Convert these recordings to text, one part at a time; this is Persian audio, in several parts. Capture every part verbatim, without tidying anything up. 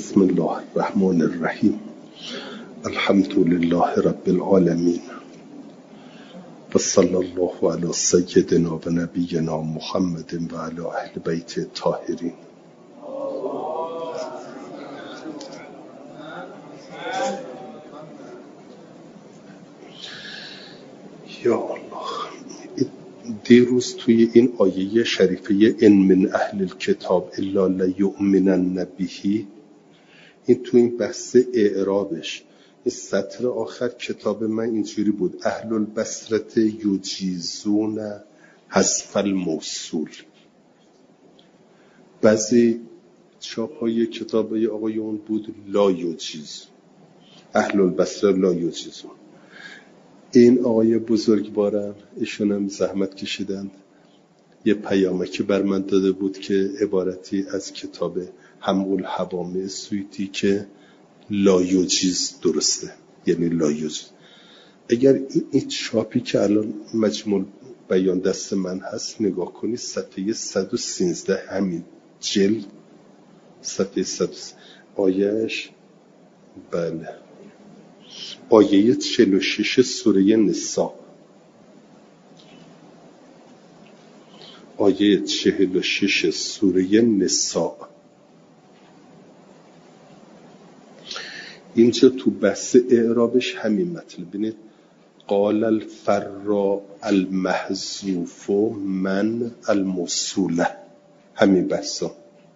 بسم الله الرحمن الرحیم. الحمد لله رب العالمین و صلی الله علی سیدنا و نبینا محمد و علی اهل بیت الطاهرین. یا الله، دیروز توی این آیه شریفه ان من اهل الکتاب الا لیؤمنن به، این توی این بحث اعرابش این سطر آخر کتاب من اینجوری بود: اهل البصرة یجیزون حذف الموصول. بعضی چاپ‌های کتابای آقایون بود لا یجیز، اهل البصره لا یجیزون. این آقای بزرگوارم ایشون هم زحمت کشیدند، یه پیامکی بر من داده بود که عبارتی از کتاب حمول حوامه سویتی که لا یجیز درسته، یعنی لا یجیز. اگر این چاپی که الان مجموع بیان دست من هست نگاه کنی، صفحه صد و سیزده همین جلد، صفحه صد آیهش، بله، آیه چهل و شش سوره نساء، آیه چهل و شش سوره نساء. اینجا تو بحث اعرابش همین مطلب. ببینید قال الفراء المحذوف من الموصوله، همین بحثا.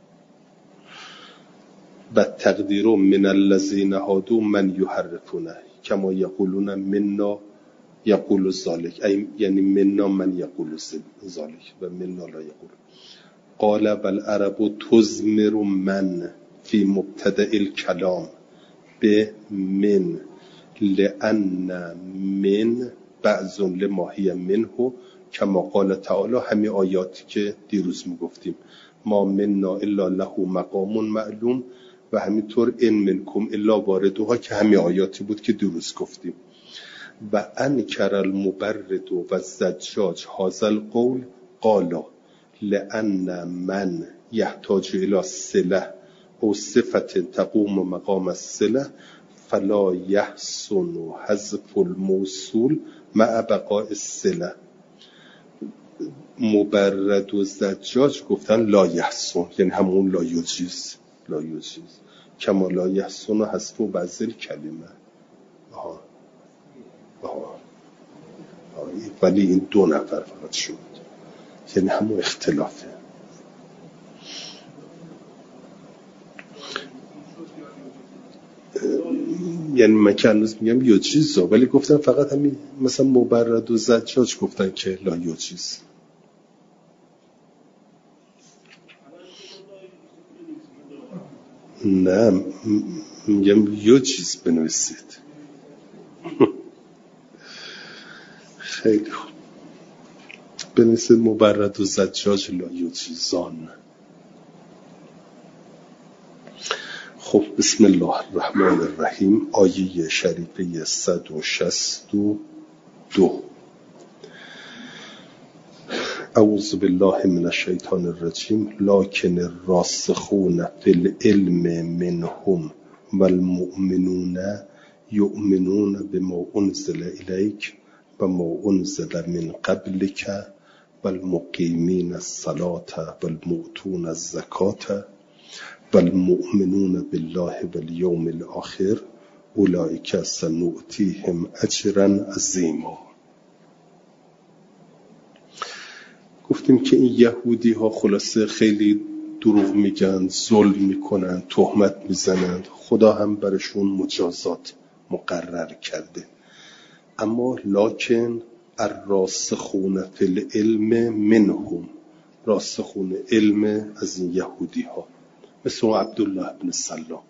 و تقدیر من الذین هادوا من یحرفونه کما یقولون منا یقول ذلک، یعنی منا من یقول ذلک و منا لا یقول. قال والعرب تضمر من فی مبتدأ الکلام به من لأن من بعض لما هی منه کما قال تعالی، همین آیاتی که دیروز میگفتیم ما منا الا له مقام معلوم، و همینطور ان منکم الا واردها که همین آیاتی بود که دیروز گفتیم. و انکر المبرد و زجاج هذا القول قال لأن من یحتاج الى صله او صفت تقوم مقام الصله فلا یحسن حذف الموصول مع بقاء الصله. مبرد و زجاج گفتن لا یحسن، یعنی همون لا یجیز، لا یجیز کما لا یحسن حذف بعض الکلمه. آها آها ولی این دو نفر فقط شد، یعنی همون اختلافه. یعنی من که هنوز میگم یجیزا، ولی گفتن فقط همین، مثلا مبرد و زجاج گفتن که لا یجیز. نه میگم یجیز بنویسید. خیلی خوب، بنویسید مبرد و زجاج لا یجیزان. خب بسم الله الرحمن الرحیم. آیه شریفه صد و شصت و دو. اعوذ بالله من الشیطان الرجیم. لکن الراسخون فی العلم منهم والمؤمنون یؤمنون بما انزل الیک و ما انزل من قبلک والمقیمین الصلاة والمؤتون الزکاة والمؤمنون بالله والیوم الاخر اولئک سنؤتیهم اجرا عظیما. گفتیم که این یهودی ها خلاصه خیلی دروغ میگن، ظلم میکنن، تهمت میزنن، خدا هم برشون مجازات مقرر کرده. اما لکن الراسخون فی العلم منهم، راسخون علم از این یهودی ها مثل عبدالله ابن سلام.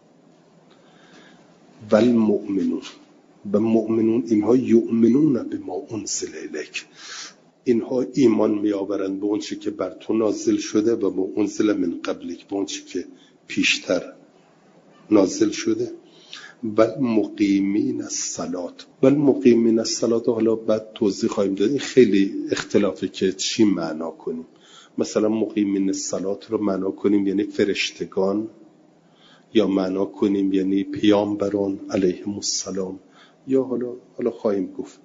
و المؤمنون، و مؤمنون اینها یؤمنون بما انزل الیک، اینها ایمان می آورند به اون چی که بر تو نازل شده و به انزل من قبلک، به اون چی که پیشتر نازل شده. و مقیمین الصلاة، و مقیمین الصلاة حالا بعد توضیح خواهیم داد. این خیلی اختلافه که چی معنا کنیم. مثلا مقیمین الصلاة رو معنا کنیم یعنی فرشتگان، یا معنا کنیم یعنی پیامبران علیهم السلام، یا حالا حالا خواهیم گفت.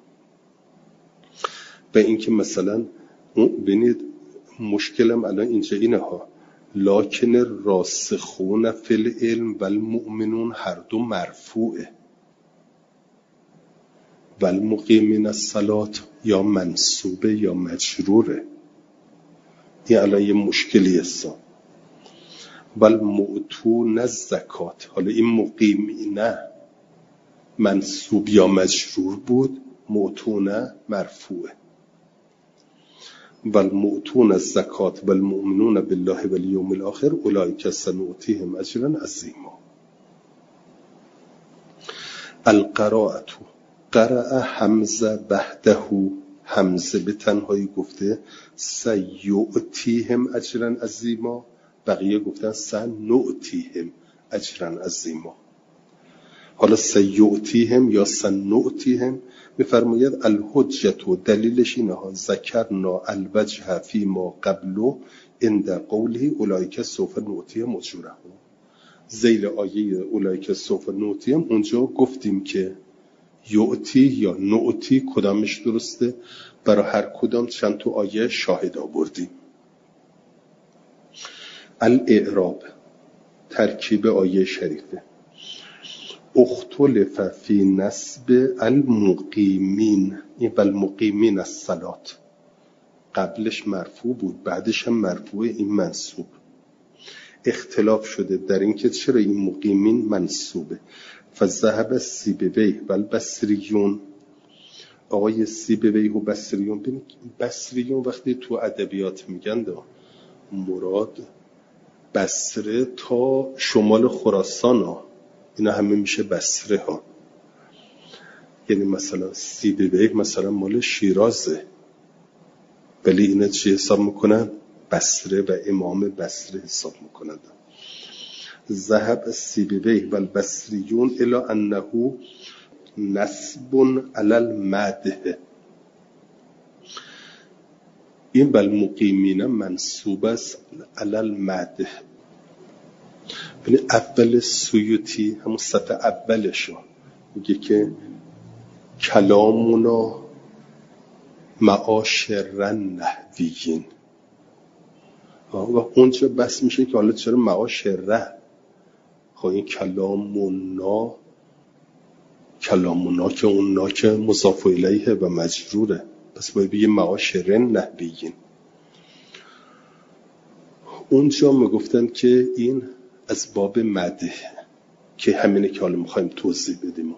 به اینکه مثلا ببینید مشکلم الان اینجا اینه ها، لکن راسخون فی العلم و المؤمنون هر دو مرفوعه، و المقیمین الصلاة یا منصوبه یا مجروره. این الان یه مشکلی هست. بل معتون الزکات، حالا این مقیمینه منصوب یا مجرور بود، معتون مرفوعه. بل معتون الزکات و المؤمنون بالله و الیوم الاخر اولئک سنؤتیهم اجرا عظیما. القراءة، قرأ حمزه بعده، حمزه به تنهایی گفته سیؤتیهم اجرا عظیما، بقیه گفتن سنؤتیهم اجرا عظیما. حالا سیؤتیهم یا سنؤتیهم میفرماید الحجت و دلیلش اینه ها، ذکرنا الوجه فی ما قبلو عند قوله اولئک سوف نؤتیهم اجورهم. ذیل آیه اولئک سوف نؤتیهم اونجا گفتیم که یؤتی یا نؤتی کدامش درسته، برای هر کدام چند تا آیه شاهد آوردیم. الاعراب، ترکیب آیه شریفه. اختلف فی نسب المقیمین، این والمقیمین الصلاة، قبلش مرفوع بود بعدش هم مرفوع، این منصوب. اختلاف شده در این که چرا این مقیمین منصوبه. فذهب سیبویه و البصریون، آقای سیبویه و بصریون. ببینید بصریون وقتی تو ادبیات میگن مراد بصره تا شمال خراسان ها، اینا همه میشه بصره ها. یعنی مثلا سیبویه مثلا مال شیرازه، ولی اینا چی حساب میکنن؟ بصره و امام بصره حساب میکنن. ذهب سیبویه و البصریون الی انه نسب علی المدح، این بالمقیمین منصوب است علی المدح. یعنی اول سیوطی همون سطح اولشو میگه که کلامونا معاشر نحویین، و اونجا بس میشه که حالا چرا معاشر؟ خب این کلامونا، کلامونا که اون که مضاف الیه و مجروره، پس باید بگه معاشر نحویین. اونجا میگفتن که این از باب مدح، که همینه که حالا میخوایم توضیح بدیم.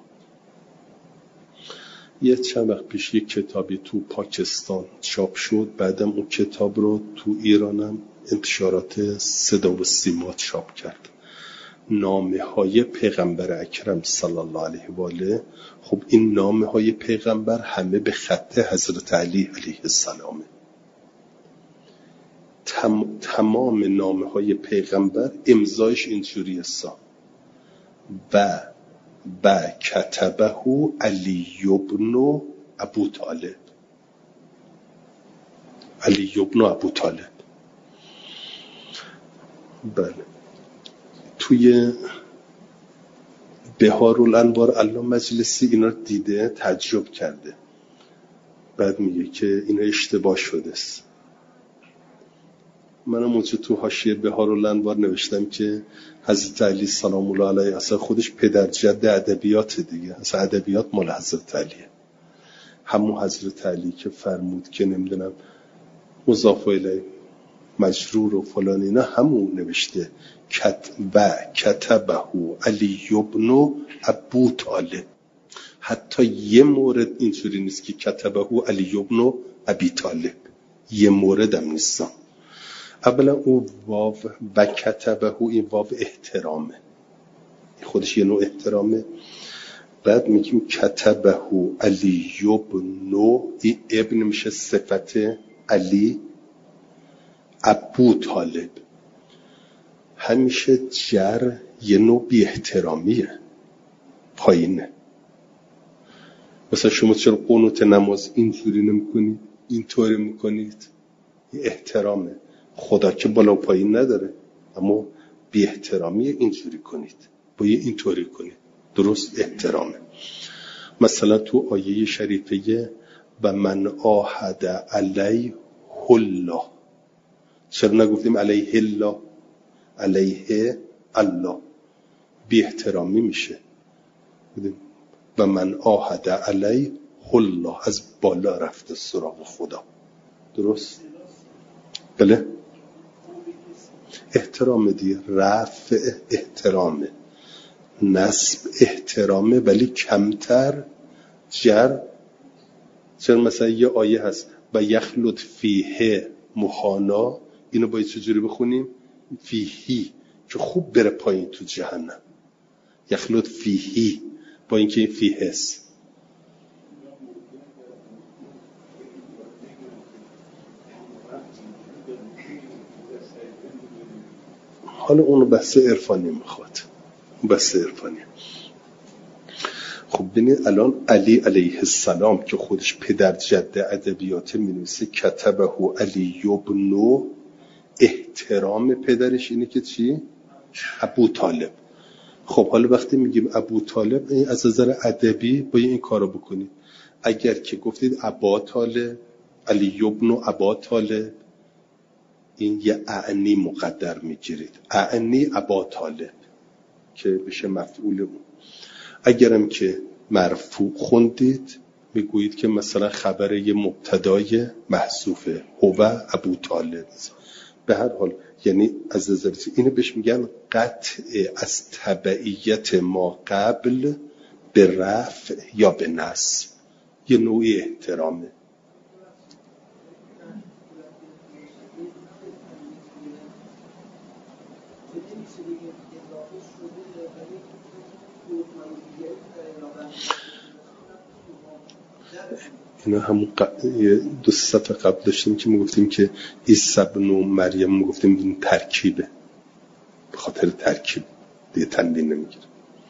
یه چند وقت پیش یک کتابی تو پاکستان چاپ شد، بعدم اون کتاب رو تو ایرانم انتشارات صدا و سیما چاپ کرد، نامه های پیغمبر اکرم صلی الله علیه و آله. خب این نامه های پیغمبر همه به خط حضرت علی علیه السلامه. تم، تمام نامه های پیغمبر امضایش اینجوری است: و و کتبه علی ابن ابو طالب، علی ابن ابو طالب. بله. توی بهارالانوار علامه مجلسی اینا رو دیده، تعجب کرده، بعد میگه که اینا اشتباه شده است. منم اونجا تو حاشیه بهارالانوار نوشتم که حضرت علی سلام الله علیه اصلا خودش پدر جد ادبیات دیگه، اصلا ادبیات مال حضرت علیه. همون حضرت علی که فرمود که نمیدونم مضاف الیه مجرور و فلان، اینا همون نوشته کت و کتبه علی ابن ابو طالب. حتی یه مورد اینجوری نیست که کتبه علی ابن ابی طالب، یه مورد هم نیست. اولا او واو و کتبه، این واو احترامه، خودش یه نوع احترامه. بعد میگیم کتبه علی ابن، این ابن میشه صفت علی، ابو طالب همیشه جر یه نوع بی احترامیه، پایینه. مثلا شما چرا قنوت نماز اینجوری نمیکنید، اینطوری میکنید؟ این احترامه. خدا که بالا و پایین نداره، اما بی احترامی اینجوری کنید، باید اینطوری کنید. درست احترامه. مثلا تو آیه شریفه و من عاهد علیه الله، چرا نگفتیم علیه الله؟ علیه الله بی احترامی میشه. و من عاهد علیه الله، از بالا رفته سراغ خدا. درست؟ بله؟ احترام دی، رفع احترامه، نصب احترامه، ولی کمتر جر. چرا مثلا یه آیه هست و یخلد فیه مخانا، اینو باید چجوری بخونیم؟ فیهی، که خوب بره پایین تو جهنم. یخلد فیهی، با اینکه این فیه هست. حالا اونو بحث عرفانی میخواد، بحث عرفانی. خب ببینید الان علی علیه السلام که خودش پدر جد ادبیات مینویسه کتبه علی ابن، احترام پدرش اینه که چی؟ ابو طالب. خب حالا وقتی میگیم ابو طالب، از نظر ادبی باید این کارو بکنید. اگر که گفتید ابا طالب، علی ابن ابا طالب، این یه اعنی مقدر میگیرید، اعنی ابا طالب که بشه مفعول اون. اگرم که مرفوع خوندید میگویید که مثلا خبر یه مبتدای محذوفه، هو ابو طالب. به هر حال یعنی از نظر اینو بهش میگن قطع از تبعیت ما قبل به رفع یا به نصب، یه نوعی احترامه. اینا همون ق... دو صفحه قبل داشتیم که میگفتیم که عیسی ابن مریم، میگفتیم این ترکیبه، به خاطر ترکیب دیگه تنبیه نمیگیره.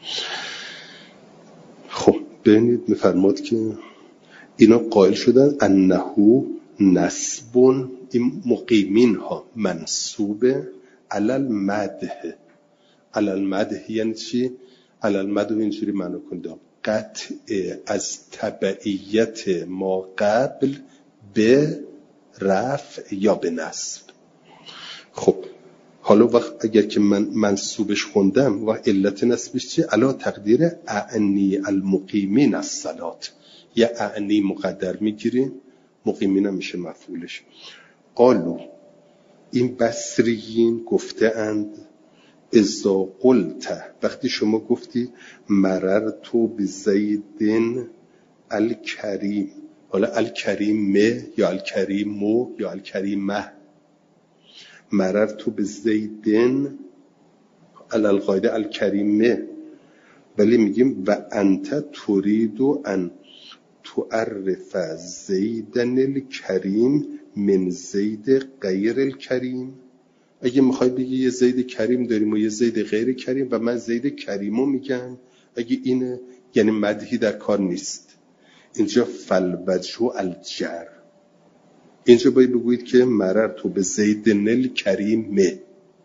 خب ببینید میفرماد که اینا قائل شدن انهو نسبون، این مقیمین ها منصوبه علل مده. علل مده یعنی چی؟ علل مده اینجوری معنی کنده قطع از تبعیت ما قبل به رفع یا به نصب. خب حالا وقت اگر که من منصوبش خوندم و علت نصبش چیه؟ علا تقدیر اعنی المقیمین الصلات، یا اعنی مقدر میگیریم، مقیمین هم میشه مفعولش. قالو، این بصریین گفته اند اذا قلت، وقتی شما گفتی مررتو بزیدن الکریم، حالا الکریم یا الکریمو یا الکریمه، مررتو بزیدن الالقاعده الکریمه، ولی میگیم و انت تريدو ان تعرف زیدن الکریم من زید غیر الکریم. اگه میخوای بگی یه زید کریم داریم و یه زید غیر کریم و من زید کریمو میگم، اگه اینه یعنی مدحی در کار نیست. اینجا فالوجه الجر، اینجا باید بگویید که مررتو به زید نل کریمه.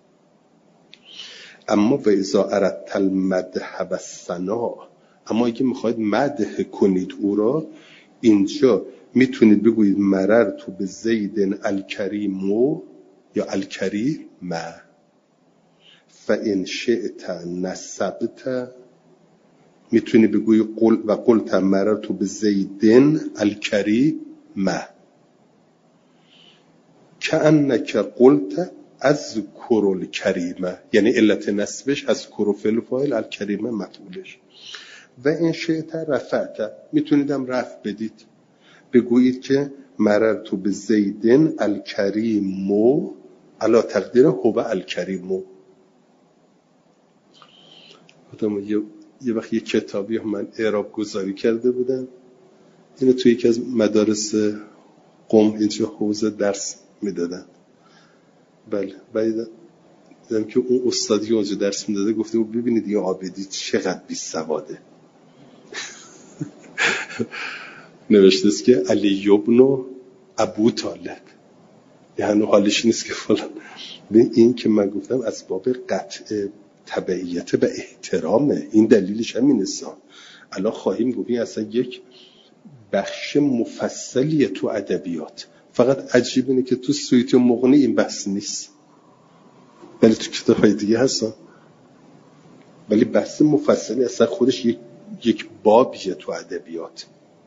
اما و اذا اردت المدح و الثنا، اما اگه میخواید مدح کنید او را، اینجا میتونید بگویید مررتو به زید الکریمو یا الکریم ما، فان شئت نسبت، میتونی بگویی قل و قلت مررتو به زیدن الکریم ما، کأنک قلت اذکر الکریمه، یعنی علت نسبش از کرفل فاعل، الکریمه مفعولش. و ان شئت رفعت، میتونیدم رفع بدید، بگویید که مررتو به زیدن الکریمو علا تقدیر هو الکریمو. یه یه وقت یه کتابی هم من اعراب گذاری کرده بودم، اینو توی یکی از مدارس قم اینجا حوزه درس میدادن. بله بعد دیدم که اون استادی که اونجا درس میداده گفته بود ببینید یه عابدی چقدر بی سواده. نوشته است که علی ابن ابو طالب، یعنی حالش نیست که فلان به این که من گفتم اسباب قطع تبعیت به احترامه، این دلیلش همین است. الان خواهیم گفت این اصلا یک بخش مفصلیه تو ادبیات، فقط عجیب اینه که تو سویت و مغنی این بحث نیست، ولی تو کتاب‌های دیگه هستن. ولی بحث مفصلی اصلا خودش یک یک بابیه تو ادبیات.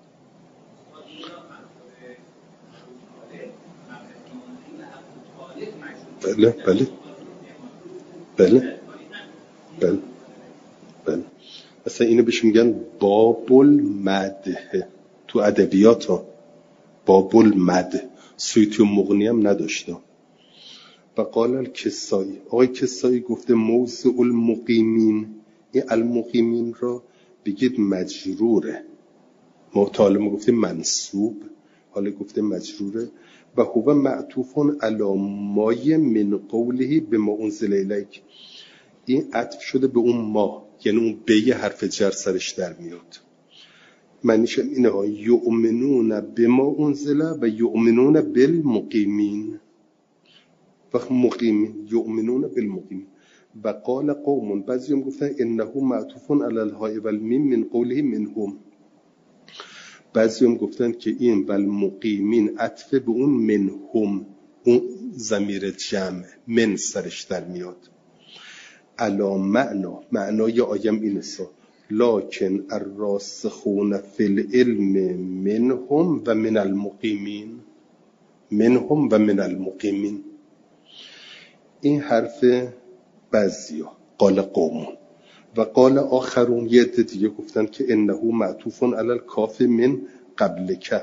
بله بله بله بله بله اصلا اینو بهش میگن باب المدح تو ادبیات ها. باب المدح سویتی و مغنی هم نداشته. و قال الکسایی، آقای کسایی گفته موضع المقیمین، این المقیمین را بگید مجروره، مطالعه گفته منصوب، حالا گفته مجروره. و هو معطوف علی مای من قوله بما انزل الیک، این عطف شده به اون ما، یعنی اون به حرف جر سرش در میاد. معنیش اینه ها یؤمنون بما انزل و یؤمنون بالمقیمین، وقت مقیمین یؤمنون بالمقیمین. و قال قوم، بعضی هم گفتن انه معطوف علی الهای والمیم من قوله منهم، بعضی هم گفتن که این والمقیمین عطف به اون منهم، اون ضمیر جمع من سرش در میاد. علا معنا، معنای آیم این است لکن الراسخون فی العلم منهم و من المقیمین، منهم و من المقیمین. این حرف بعضیا قال قومون. و قال آخرون، یه عده دیگه گفتن که انه معطوف علی الکاف من قبلک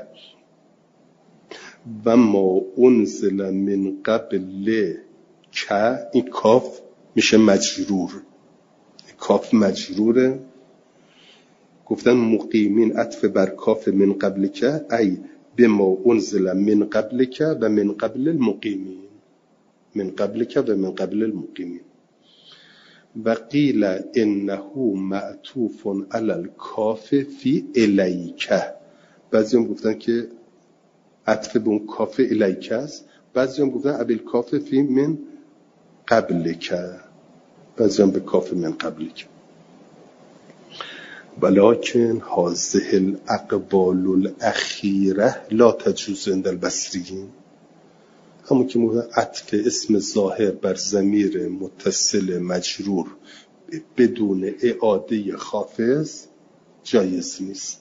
و ما انزل من قبل که، این کاف میشه مجرور، کاف مجروره. گفتن مقیمین عطف بر کاف من قبل که ای بما انزل من قبل که و من قبل المقیمین، من قبل که و من قبل المقیمین. و قیل انه معطوف علی الکاف فی الیکه، بعضی هم گفتن که عطف به اون کاف الیکه است، بعضی هم گفتن ابل کاف فی من قبل که، بعضی هم به کاف من قبل که. ولکن هذه الاقوال الاخیره لا تجوز عند البصریین، همون که موقع عطف اسم ظاهر بر ضمیر متصل مجرور بدون اعاده خافض جایز نیست.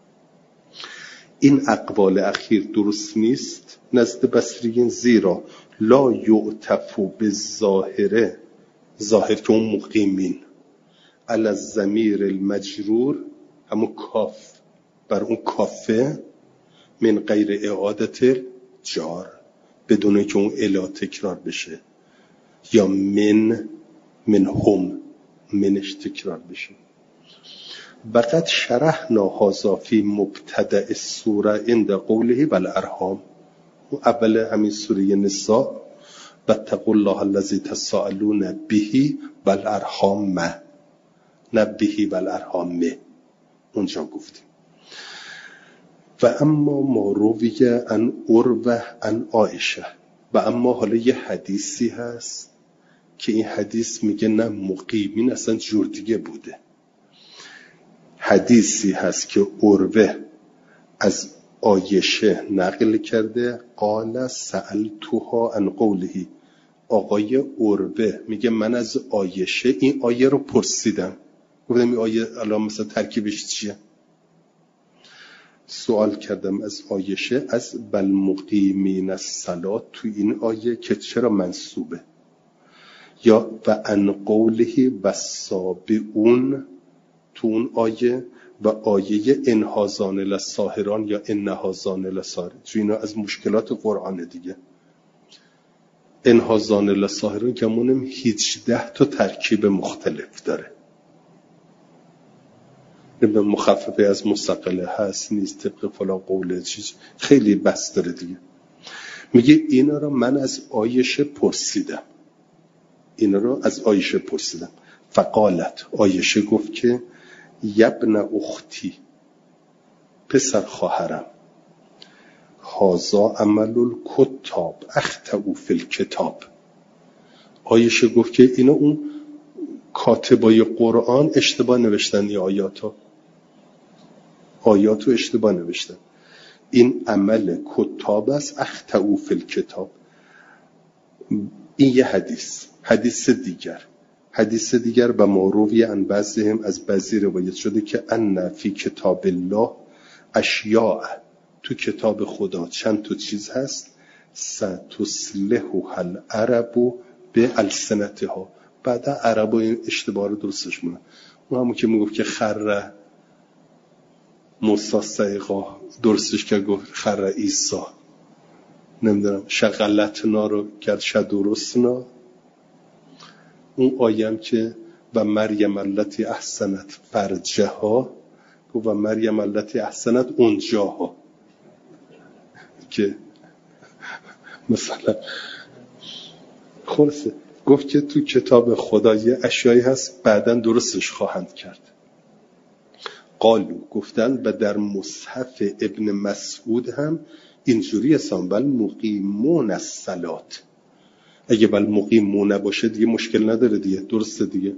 این اقوال اخیر درست نیست نزد بصریین، زیرا لا یعطف بالظاهره، ظاهر که اون مقیمین، علی الضمیر المجرور همون کاف بر اون کافه، من غیر اعادت جار، بدون که اون الا تکرار بشه، یا من من هم منش تکرار بشه. وقد شرحنا هذا فی مبتدأ السوره عند قوله والارحام، اول همین سوره نساء واتقوا الله الذی تساءلون به والارحام، نه به والارحام، اونجا گفتیم. و اما ما رویه عن عروه عن عایشه، و اما حالا یه حدیثی هست که این حدیث میگه نه مقیمین اصلا جور دیگه بوده. حدیثی هست که عروه از عایشه نقل کرده، قال سألتها عن قوله، آقای عروه میگه من از عایشه این آیه رو پرسیدم، گفتم این آیه الان مثلا ترکیبش چیه؟ سوال کردم از عایشه از بالمقیمین الصلاة تو این آیه که چرا منصوبه، یا و عن قوله والسابئون تو اون آیه، و آیه انهازان للساهران یا انهازان للساهران، چون اینا از مشکلات قرآن دیگه. انهازان للساهران که همونم هجده تا ترکیب مختلف داره، به مخففه از مستقله هست نیست طبق فلان قوله چیز، خیلی بس داره دیگه. میگه اینا رو من از عایشه پرسیدم، اینا رو از عایشه پرسیدم. فقالت، عایشه گفت که یبن اختی، پسر خواهرم، هازا عمل الکتاب اخطئوا فی الکتاب، عایشه گفت که اینا اون کاتبای قرآن اشتباه نوشتن، یا آیاتو آیاتو اشتباه نوشتن. این عمل کتاب است، اخطئوا فی الکتاب. این یه حدیث حدیث دیگر حدیث دیگر و معروفی عن بعضهم، از بعضی روایت شده که ان فی کتاب الله اشیاء، تو کتاب خدا چند تا چیز هست، ستصلحها العرب به السنتها، بعدا عرب این اشتباه رو درستش مونه. اون همون که میگفت که خر موسی سیقا، درستش که گفت خر عیسی، نمیدونم شغلتنا رو کرد شدورستنا. اون آیم که و مریم التی احسنت فرجها، گفت و مریم التی احسنت اونجاها، که مثلا خلاصه گفت که تو کتاب خدا یه اشیایی هست بعداً درستش خواهند کرد. قالو گفتن و در مصحف ابن مسعود هم اینجوری هستن، بل مقیمون الصلات. اگه بل مقیمون باشه دیگه مشکل نداره دیگه، درسته دیگه.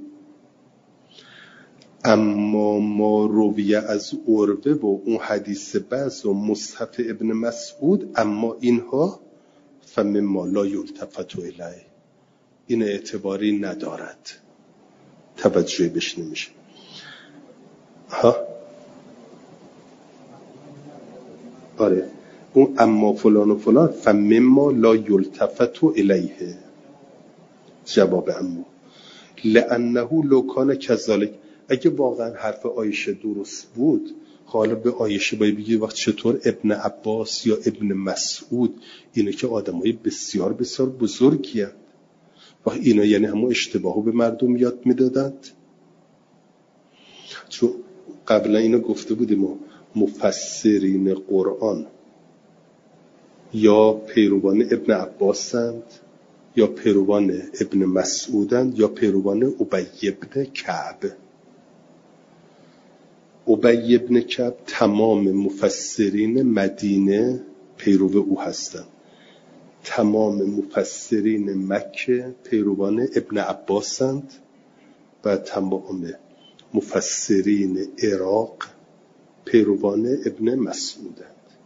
اما ما رویه از عروه و اون حدیث بعض و مصحف ابن مسعود، اما اینها فمما لا یلتفت الیه، این اعتباری ندارد، توجه بهش نمیشه. ها آره، اون اما فلان و فلان فمما لا یلتفت الیه، جواب اما. لانه لو کان کذالک، اگه واقعا حرف عایشه درست بود، حالا به عایشه باید بگی وقت چطور ابن عباس یا ابن مسعود، اینا که آدمای بسیار بسیار بزرگی هستند، وقت اینا یعنی همون اشتباهو به مردم یاد میدادند. چون قبلا اینو گفته بودیم، مفسرین قرآن یا پیروان ابن عباسند یا پیروان ابن مسعودند یا پیروان ابی ابن کعب. ابی ابن کعب تمام مفسرین مدینه پیرو او هستند، تمام مفسرین مکه پیروان ابن عباسند و تمام مفسرین عراق پیروان ابن مسعودند.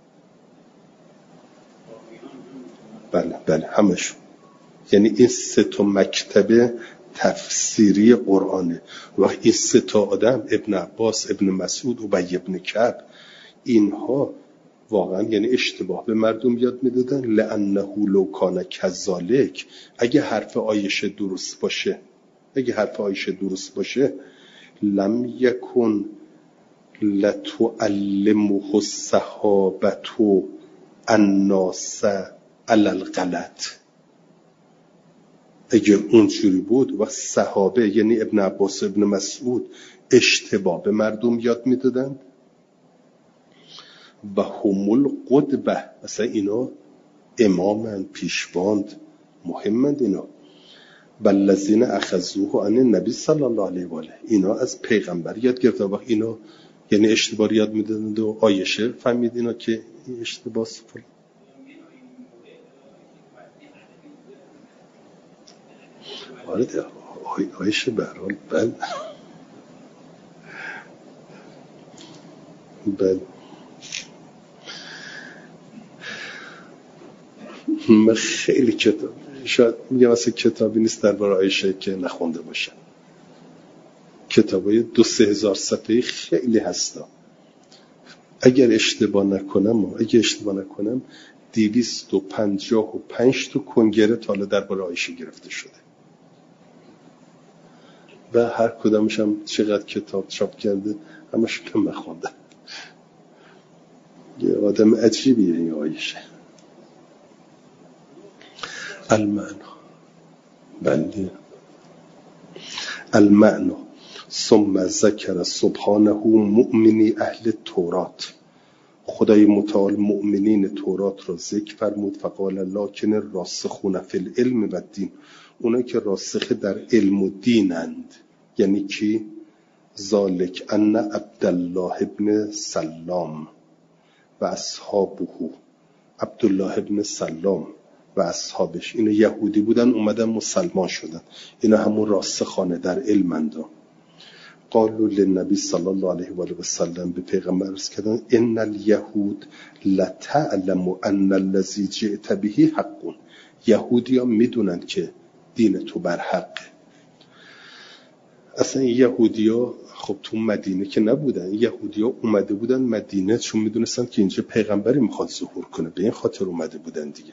بله بله همشون، یعنی این سه تا مکتب تفسیری قرآنه. و این سه تا آدم، ابن عباس، ابن مسعود، ابی ابن کعب، اینها واقعا یعنی اشتباه به مردم یاد میدادن. لانه لو کان کذالک، اگه حرف عایشه درست باشه اگه حرف عایشه درست باشه لم یکن لتعلمه الصحابه الناس علی الغلط. اگه اونجوری بود و صحابه یعنی ابن عباس ابن مسعود اشتباه به مردم یاد میدادن، و هم القدوه، مثلا اینا امامن، پیشواند، مهمند اینا. والذین اخذوه عن النبی صلی الله علیه و آله، اینا از پیغمبر یاد گرفتن، و اینا یعنی اشتباه یاد میدادن و عایشه فهمید اینا که این اشتباه فلان. آره عایشه به هر حال بله بله من خیلی کتاب، شاید میگم اصلا کتابی نیست درباره عایشه که نخونده باشم. کتابای دو سه هزار صفحه‌ای خیلی هستا. اگر اشتباه نکنم اگر اشتباه نکنم دویست و پنجاه و پنج تا کنگره تا حالا درباره عایشه گرفته شده و هر کدامش هم چقدر کتاب چاپ کرده، همش کم نخوندم. یه آدم عجیبیه این عایشه. المعنا بله المعنا ثم ذکر سبحانه مؤمنی اهل تورات، خدای متعال مؤمنین تورات را ذکر فرمود. فقال لکن راسخون فی العلم و الدین، اونایی که راسخ در علم و دینند، یعنی کی؟ ذالک ان عبدالله ابن سلام و اصحابه، عبدالله ابن سلام و اصحابش، اینا یهودی بودن اومدن مسلمان شدن، اینا همون راسخانه در علمند. قالوا للنبی صلی الله علیه و آله و سلم، به پیغمبر عرض کردن ان الیهود لتعلم ان الذی جئت به حق. یهودی‌ها میدونن که دین تو بر حقه. اصلا این یهودی‌ها خب تو مدینه که نبودن، یهودی‌ها اومده بودن مدینه چون میدونستن که اینجا پیغمبری میخواد ظهور کنه، به این خاطر اومده بودن دیگه.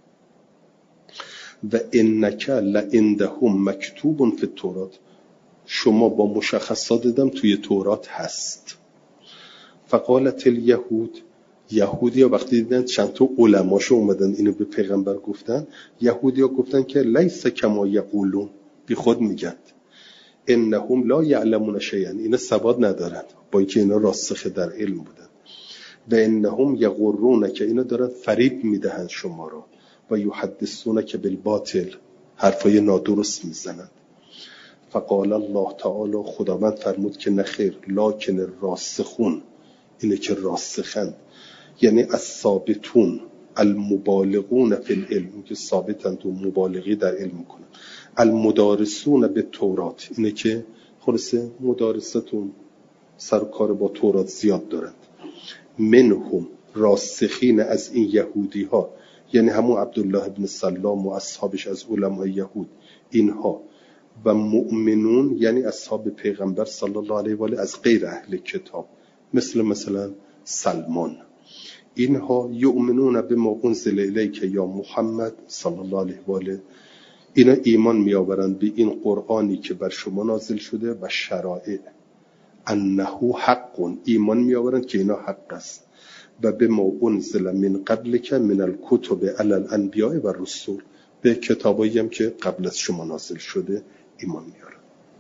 و انک لعندهم مکتوب فی التورات، شما با مشخصات دادم توی تورات هست. فقالت الیهود، یهودی‌ها وقتی دیدن چند تا علماشو اومدن اینو به پیغمبر گفتن، یهودی‌ها گفتن که لیس کما یقولون، بی خود میگن انهم لا یعلمون شیئا، اینا سواد ندارن، با اینکه اینا راسخ در علم بودن. و انهم یغرون، که اینا دارن فریب میدهن شما رو، و یحدثون که بالباطل، حرفای نادرست میزنن. فقال الله تعالی، خداوند فرمود که نخیر، لکن راسخون، اینه که راسخن، یعنی الثابتون المبالغون فی العلم، که ثابتن تو مبالغی در علم کنن، المدارسون به تورات، اینه که خلاصه مدارستون سر کار با تورات زیاد دارند. منهم، راسخین از این یهودی ها، یعنی همون عبدالله ابن سلام و اصحابش از علمای یهود، اینها و مؤمنون یعنی اصحاب پیغمبر صلی الله علیه و آله از غیر اهل کتاب، مثل مثلا سلمان، اینها یؤمنون بما انزل الیک یا محمد صلی الله علیه و آله، اینا ایمان می آورند به این قرآنی که بر شما نازل شده و شرائع، انه حق، ایمان می آورند که اینا حق است، و بما انزل من قبلک من الکتب علی الانبیاء و رسول، به کتابایی هم که قبل از شما نازل شده ایمان میارن.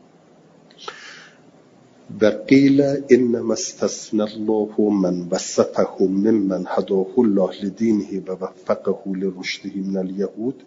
و قیل انما استثنى الله من وصفه ممن هداه الله لدینه و وفقه لرشده من الیهود.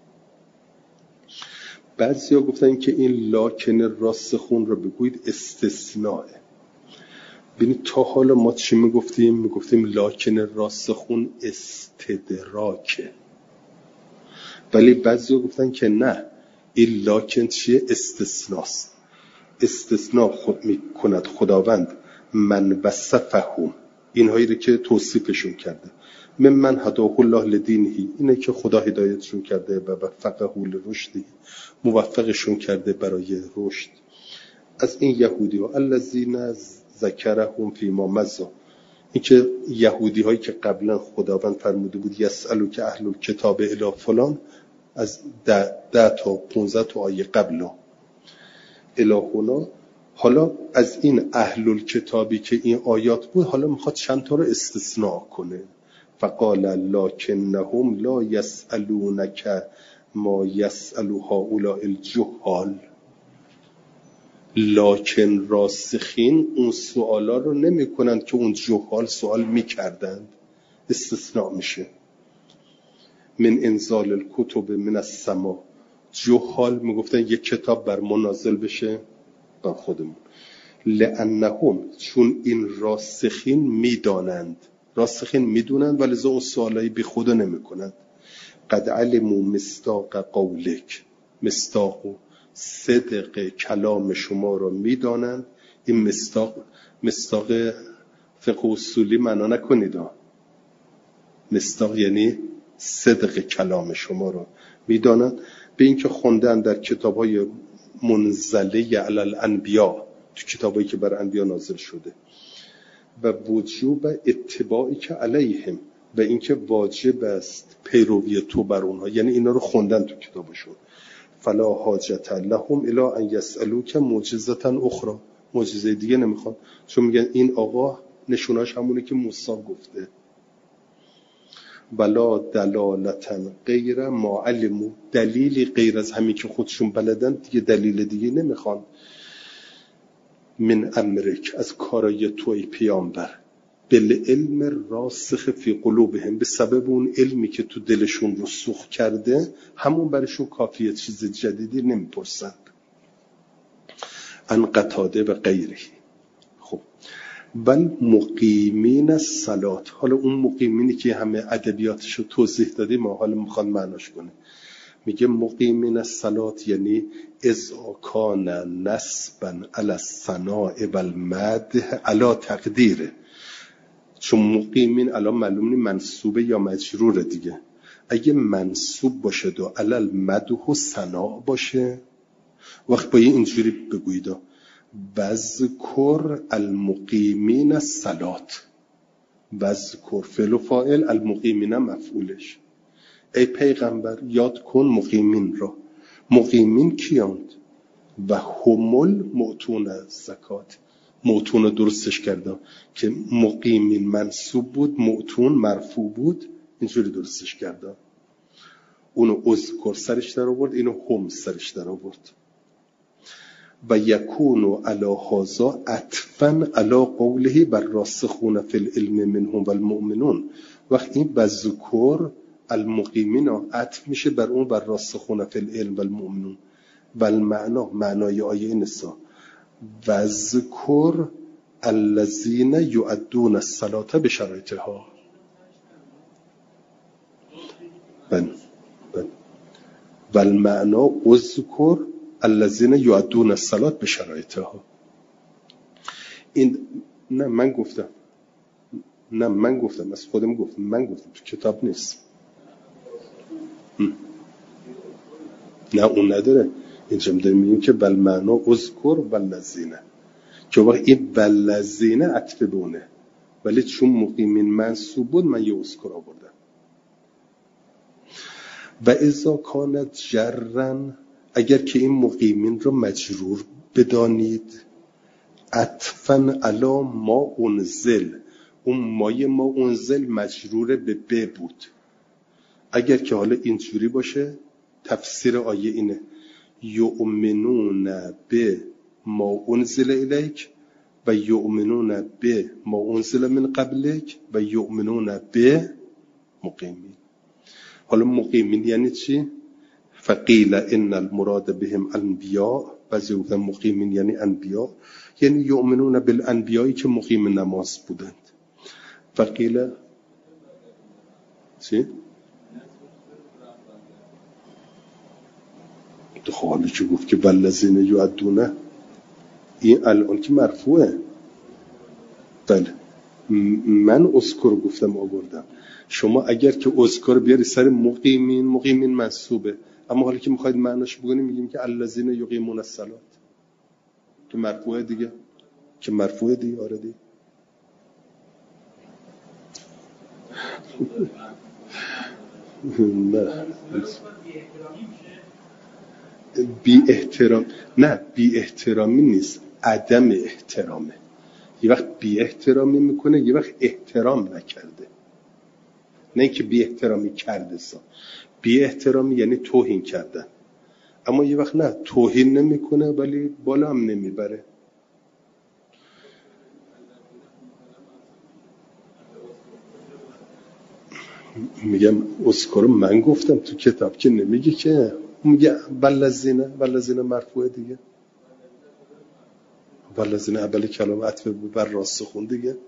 بعضیا گفتن که این لاکن راسخون رو بگویید استثناء. ببینید تا حالا ما چی میگفتیم؟ میگفتیم لاکن راسخون استدراکه، ولی بعضیا گفتن که نه، این لاکن چیه؟ استثناست. استثناء خود میکند خداوند من وصفهم، اینهایی رو که توصیفشون کرده، من من هداه الله لدینه، اینه که خدا هدایتشون کرده و وفقه لرشده، موفقشون کرده برای رشد. از این یهودی ها الذین ذکرهم فیما مضی، این که یهودی هایی که قبلا خداوند فرموده بود یسألو که اهل الکتاب الی فلان، از ده, ده تا پونزده تا آیه قبلا الهونا، حالا از این اهل الکتابی که این آیات بود حالا میخواد چند تا رو استثناء کنه. فقال لکنهم لا یسألونک ما یسأل هؤلاء الجهال، لکن راسخین اون سوالا رو نمی کنند که اون جهال سوال میکردند، استثناء میشه. من انزال الکتب من السما، جهال میگفتن یک کتاب بر ما نازل بشه بر خودمون. لانهم، چون این راسخین میدانند، راسخین میدونند ولی اون سوالایی بی خدا نمی کنند. قد علموا مصداق قولک، مصداق و صدق کلام شما رو میدانند. این مصداق، مصداق فقه اصولی معنا نکنید، مصداق یعنی صدق کلام شما رو میدانند، به اینکه خوندن در کتاب‌های منزله علی الانبیا، تو کتابایی که بر انبیا نازل شده، و وجوب اتباعی که علیهم، و اینکه واجب است پیروی تو بر اونها، یعنی اینا رو خوندن تو کتابشون. فلا حاجت لهم الی ان یسألوک معجزه اخرى، معجزه دیگه نمیخوان، چون میگن این آقا نشوناش همونه که موسی گفته. ولا دلالتا غیر ما علمو، دلیلی غیر از همین که خودشون بلدن دیگه دلیل دیگه نمیخوان. من امرک، از کارای توی پیامبر، بالعلم راسخ فی قلوبهم، به سبب اون علمی که تو دلشون رسوخ کرده همون برشون کافیه، چیز جدیدی نمیپرسند. ان قتاده و غیره. خب بل مقیمین الصلات. حالا اون مقیمینی که همه ادبیاتشو توضیح دادیم ما حالا میخوان معناش کنه. میگه مقیمین الصلات یعنی اذا کان نسبا علی الثناء والمدح علی تقدیره. چون مقیمین الان معلوم نیست منصوبه یا مجروره دیگه. اگه منصوب باشه و علی المدح و ثنا باشه وقت با اینجوری بگویید بذکر المقیمین الصلات. بذکر فعل و فاعل، المقیمین مفعولش. ای پیغمبر یاد کن مقیمین را. مقیمین کیاند؟ و همول معتون زکات. معتون درستش کرده که مقیمین منصوب بود، معتون مرفوع بود، اینجوری درستش کرده. اونو اذکر سرش در آورد، اینو هم سرش در آورد. و یکونو علی هذا عطفا علی قوله والراسخون فی العلم منهم والمؤمنون. وقت این بذکر المقیمین عطف میشه بر اون والراسخون فی العلم والمؤمنون. والمعنا معنای آیه نسا وذکر الذین یؤدون الصلاة بشرایطها. بله بله. والمعنا اذکر الذین یؤدون الصلاة بشرایطها. این نه من گفتم، نه من گفتم، از خودم گفتم، من گفتم، تو کتاب نیست. نه اون نداره. اینجا داریم میگیم که والمعنا اذکر والذین، که وقت این والذین عطف به اونه، ولی چون مقیمین منصوب بود من یه اذکر آوردم. و اذا کانت جرن، اگر که این مقیمین رو مجرور بدانید، عطفاً علی ما انزل، اون مای ما انزل مجرور به ب بود. اگر که حالا اینجوری باشه تفسیر آیه اینه یؤمنون به ما انزل الیک و یؤمنون به ما انزل من قبلک و یؤمنون به مقیمین. حالا مقیمین یعنی چی؟ فقیل ان المراد بهم انبیاء، بعضی گفتن مقیمین یعنی انبیاء، یعنی یؤمنون بالانبیاء که مقیم نماز بودند. فقیل چی؟ تو حالی که گفت که والذین یؤدون، این الان که مرفوعه. بله من اذکر گفتم آوردم. شما اگر که اذکر بیاری سر مقیمین، مقیمین منصوبه، اما حالا که میخواید معناش بگونیم میگیم که الذین یقیمون الصلاة که مرفوعه دیگه، که مرفوعه دیگه. آره دیگه. نه بی احترام، نه بی احترامی نیست، عدم احترامه. یه وقت بی احترامی میکنه، یه وقت احترام نکرده. نه اینکه بی احترامی کرده سا. بی احترامی یعنی توهین کردن، اما یه وقت نه توهین نمیکنه ولی بالا هم نمیبره. میگم اذکر من گفتم تو کتاب که نمیگه که، میگه والذین، والذین مرفوعه دیگه، والذین اول کلام عطف بر راسخون دیگه.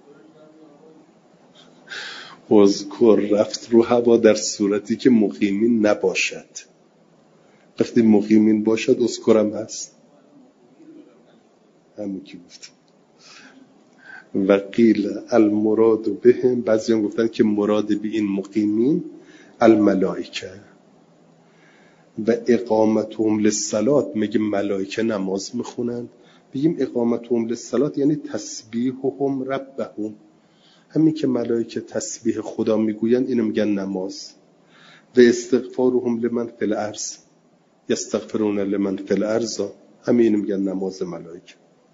اذکر رفت رو هوا در صورتی که مقیمین نباشد. وقتی مقیمین باشد اذکرم هست. همون که گفتم. وقیل المراد بهم، بعضی هم گفتن که مراد به این مقیمین الملائکه و اقامتهم للصلاة. میگه ملائکه نماز میخونند، بگیم اقامتهم للصلاة یعنی تسبیحهم ربهم. همین که ملائکه تسبیح خدا میگوین اینو میگن نماز. و استغفارهم لمن فی الارض یستغفرون لمن فی الارض، همین میگن نماز ملائکه.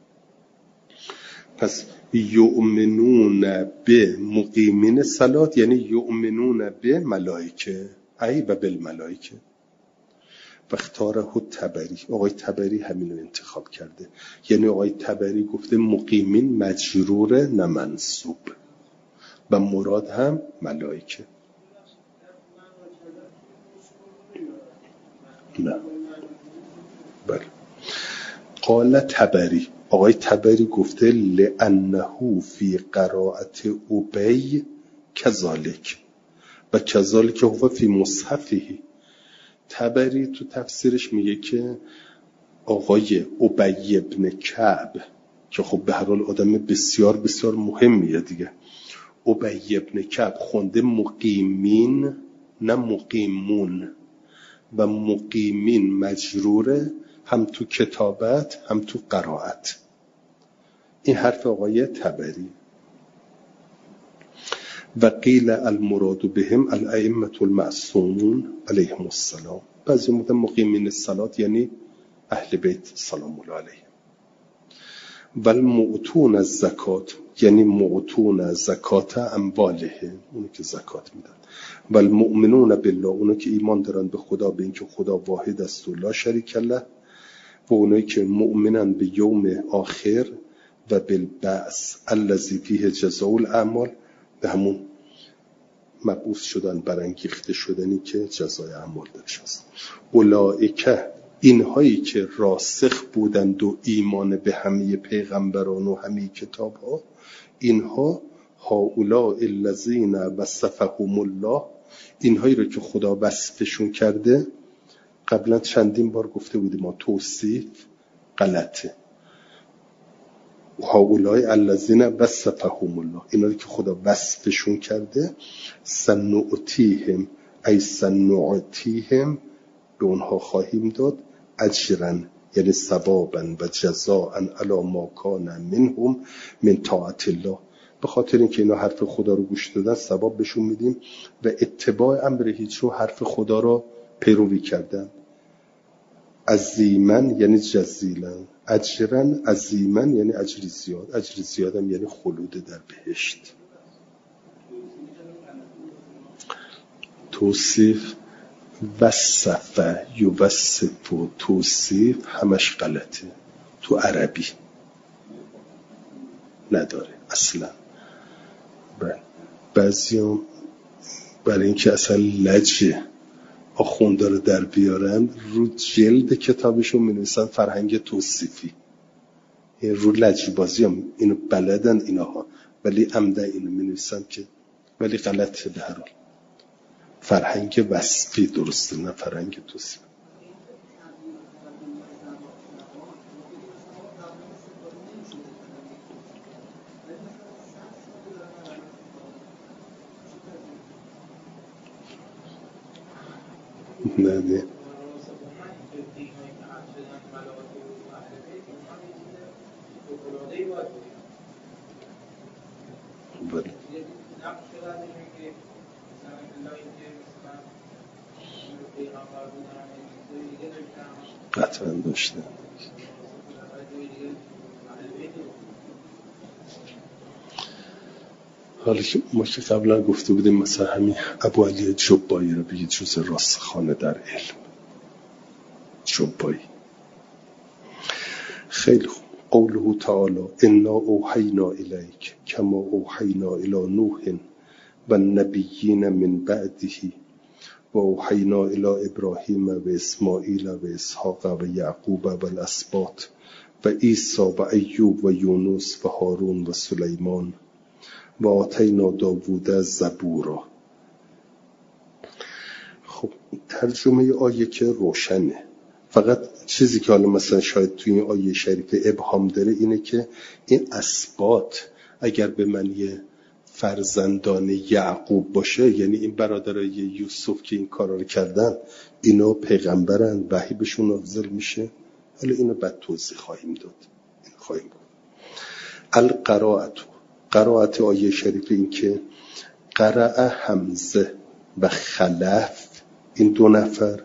پس یؤمنون به مقیمین صلات یعنی یؤمنون به ملائکه، ای و بالملائکه. و اختاره تبری، آقای تبری همین رو انتخاب کرده. یعنی آقای تبری گفته مقیمین مجرور نه منصوب و مراد هم ملائکه. نه بله. قال تبری، آقای تبری گفته لأنه فی قرائت ابی کذالک و کذالک هو فی مصحفه. تبری تو تفسیرش میگه که آقای ابی ابن کعب که خب به هر حال آدم بسیار بسیار مهمیه دیگه، ابی ابن کعب خونده مقیمین نه مقیمون و مقیمین مجروره هم تو کتابت هم تو قرائت. این حرف آقای تبری. و قیل المراد بهم الائمه المعصومون علیهم السلام. بعضی موقع مقیمین الصلات یعنی اهل بیت سلام الله علیهم. و المعطون الزکات یعنی معطون زکات امواله، اونو که زکات میدن. و المؤمنون بالله اونو که ایمان دارن به خدا، به اینکه خدا واحد است و لا شریک له. و اونایی که مؤمنن به یوم آخر و بالبعث الذی فیه جزاء الاعمال، به همون مبعوث شدن، برانگیخته شدنی که جزای اعمال درش هست. اولئک اینهایی که راسخ بودند و ایمان به همه پیغمبران و همه کتاب ها، اینها هؤلاء الذین وصفهم الله، اینهایی رو که خدا وصفشون کرده. قبلا چندین بار گفته بودیم ما توصیف غلطه. هؤلاء الذین وصفهم الله، اینهایی که خدا وصفشون کرده. سنؤتیهم ای سنؤتیهم، به اونها خواهیم داد. اجرا یعنی ثوابا و جزاء علی ما کان منهم من طاعت الله، به خاطر اینکه اینا حرف خدا رو گوش دادن ثواب بهشون میدیم و اتباع امر هیچو حرف خدا رو پیروی کردن. عظیما یعنی جزیلا، اجرا عظیما یعنی اجر زیاد، اجر زیادم یعنی خلود در بهشت. توصیف وصف یوصف و توصیف همش غلطه، تو عربی نداره اصلا. بعضیام برای اینکه اصلا لجه آخونده رو در بیارن، رو جلد کتابشون می نویسن فرهنگ توصیفی. رو لجی بازی هم اینو بلدن اینها، ولی عمدن اینو می نویسن که ولی غلطه. به هر حال فرهنگ وصفی درسته، نه فرهنگ توصیفی. نه نه بله قطعا داشته. حالا که ما که قبلا گفته بودیم مثلا همین ابو علی جبایی رو بگید جز راسخانه در علم. جبایی خیلی خوب. قوله تعالی انا اوحینا الیک کما اوحینا الی نوح و النبیین من بعده و اوحینا الی ابراهیم و اسماعیل و اسحاق و یعقوب و الاسباط و عیسی و ایوب و یونس و هارون و سلیمان و آتینا داوود زبورا. خب ترجمه آیه که روشنه، فقط چیزی که حالا مثلا شاید توی این آیه شریفه ابهام داره اینه که این اسباط اگر به معنی فرزندان یعقوب باشه، یعنی این برادرای یوسف که این کارا رو کردن اینا پیغمبرن، وحی بهشون نازل میشه. حالا اینو بعد توضیح خواهیم داد. این خواهیم گفت. القراءت، قرائت آیه شریفه این که قرأ حمزه و خلف، این دو نفر،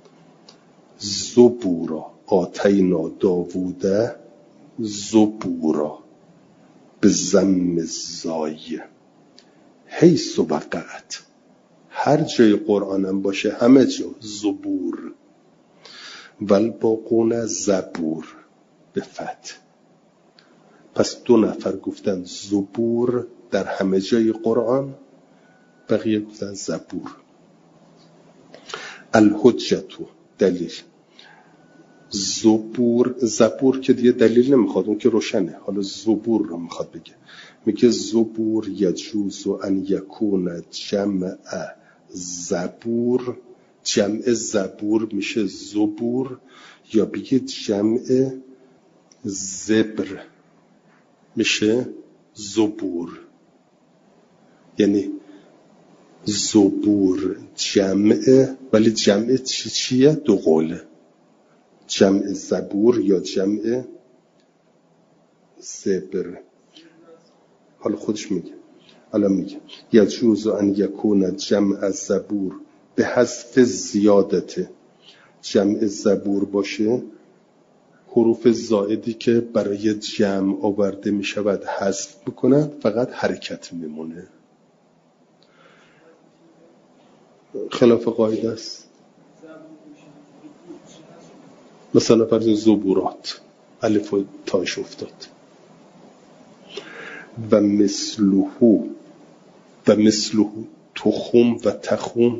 زبورا آتینا داووده زبورا به ضم زای حیث وقعت، هر جای قرآنم باشه همه جا زبور. والباقون زبور به فتح. پس دو نفر گفتن زبور در همه جای قرآن، بقیه گفتن زبور. الحجتو دلیل زبور، زبور که دیگه دلیل نمیخواد، اون که روشنه. حالا زبور رو میخواد بگه، میگه زبور یجوز ان یکون جمع زبور، جمع زبور میشه زبور، یا بگه جمع زبر میشه زبور. یعنی زبور جمعه، ولی جمع چی چیه؟ دو قوله، جمع زبور یا جمع زبر. حالا خودش میگه، حالا میگه یجوز ان یکون جمع زبور به حذف زیادته، جمع زبور باشه حروف زائدی که برای جمع آورده میشود حذف بکنن، فقط حرکت میمونه. خلاف قاعده است. مثلا فرض زبورات الف و تاش افتاد. و مثلهو و مثلهو تخم و تخم،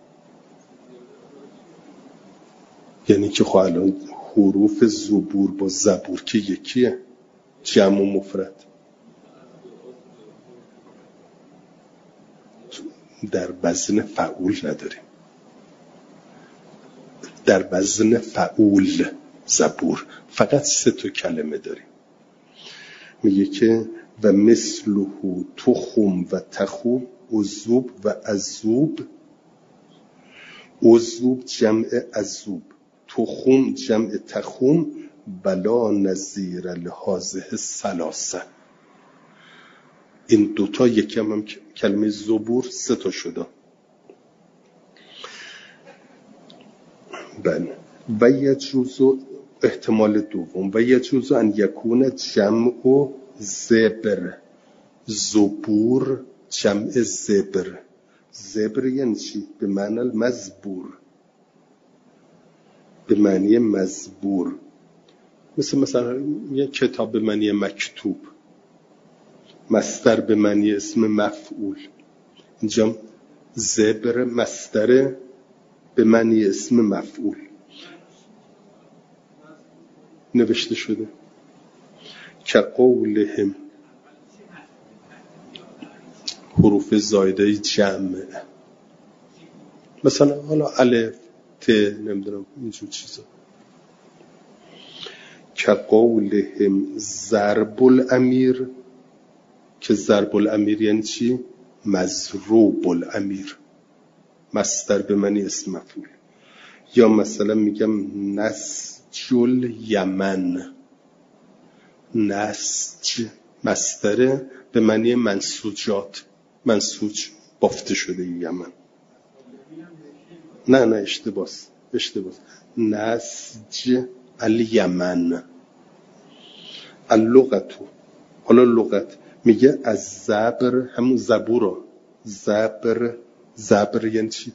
یعنی که خب الان حروف زبور با زبور که یکیه، جمع و مفرد. در وزن فعول نداریم، در وزن فعول زبور فقط سه تا کلمه داریم. میگه که و مثله تخم و تخم، عذوب و عذوب. عذوب جمع عذوب، تخم جمع تخم، بلا نظیر لهذه ثلاثه. این دوتا یکی هم, هم کلمه زبور سه تا شده. بله. و یجوز احتمال دوم، و یجوز ان یکون جمع زبر، زبور جمع زبر. زبر یعنی چی؟ به معنی المزبور، به معنی مزبور. مثل مثلا یه کتاب به معنی مکتوب، مصدر به معنی اسم مفعول. اینجا زبر مصدر به معنی اسم مفعول نوشته شده. که قولهم، حروف زایده جمع، مثلا حالا الف ت نمیدونم اینجور چیزا. که قولهم ضرب الامیر، که ضرب الامیر یعنی چی؟ مضروب الامیر، مصدر به معنی اسم مفعول. یا مثلا میگم نسج الیمن، نسج مصدر به معنی منسوجات، منسوج بافته شده یمن. نه نه اشتباه اشتباه نسج الیمن. اللغتو، حالا لغت میگه از زبر، همون زبورا، زبر زبر یعنی چی؟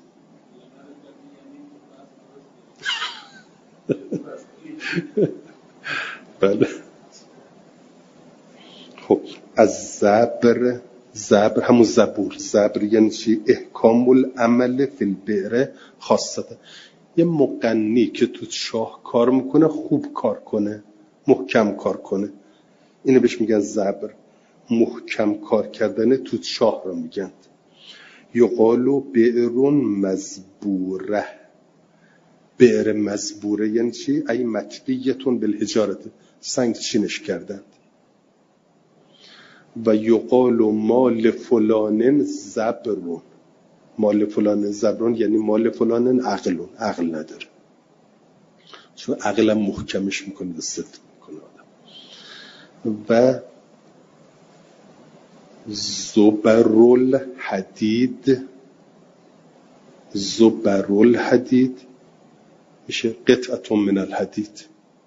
بله. خب از زبر، زبر همون زبور، زبر یعنی چی؟ احکام العمل فی البئر خاصتا. یه مقنی که تو چاه کار میکنه خوب کار کنه، محکم کار کنه، اینو بهش میگن زبر. محکم کار کردن تو چاه رو میگن. یقالو بئرون مزبوره، بئر مزبوره یعنی چی؟ ای مطبیتون بالحجارت، سنگ چینش کردند. و یقالو مال فلانن زبرون، مال فلانن زبرون یعنی مال فلانن عقلون، عقل نداره، چون عقلم محکمش میکنه و صدق میکنه آدم. و زبرول حدید، زبرول حدید میشه قطعه من الحدید.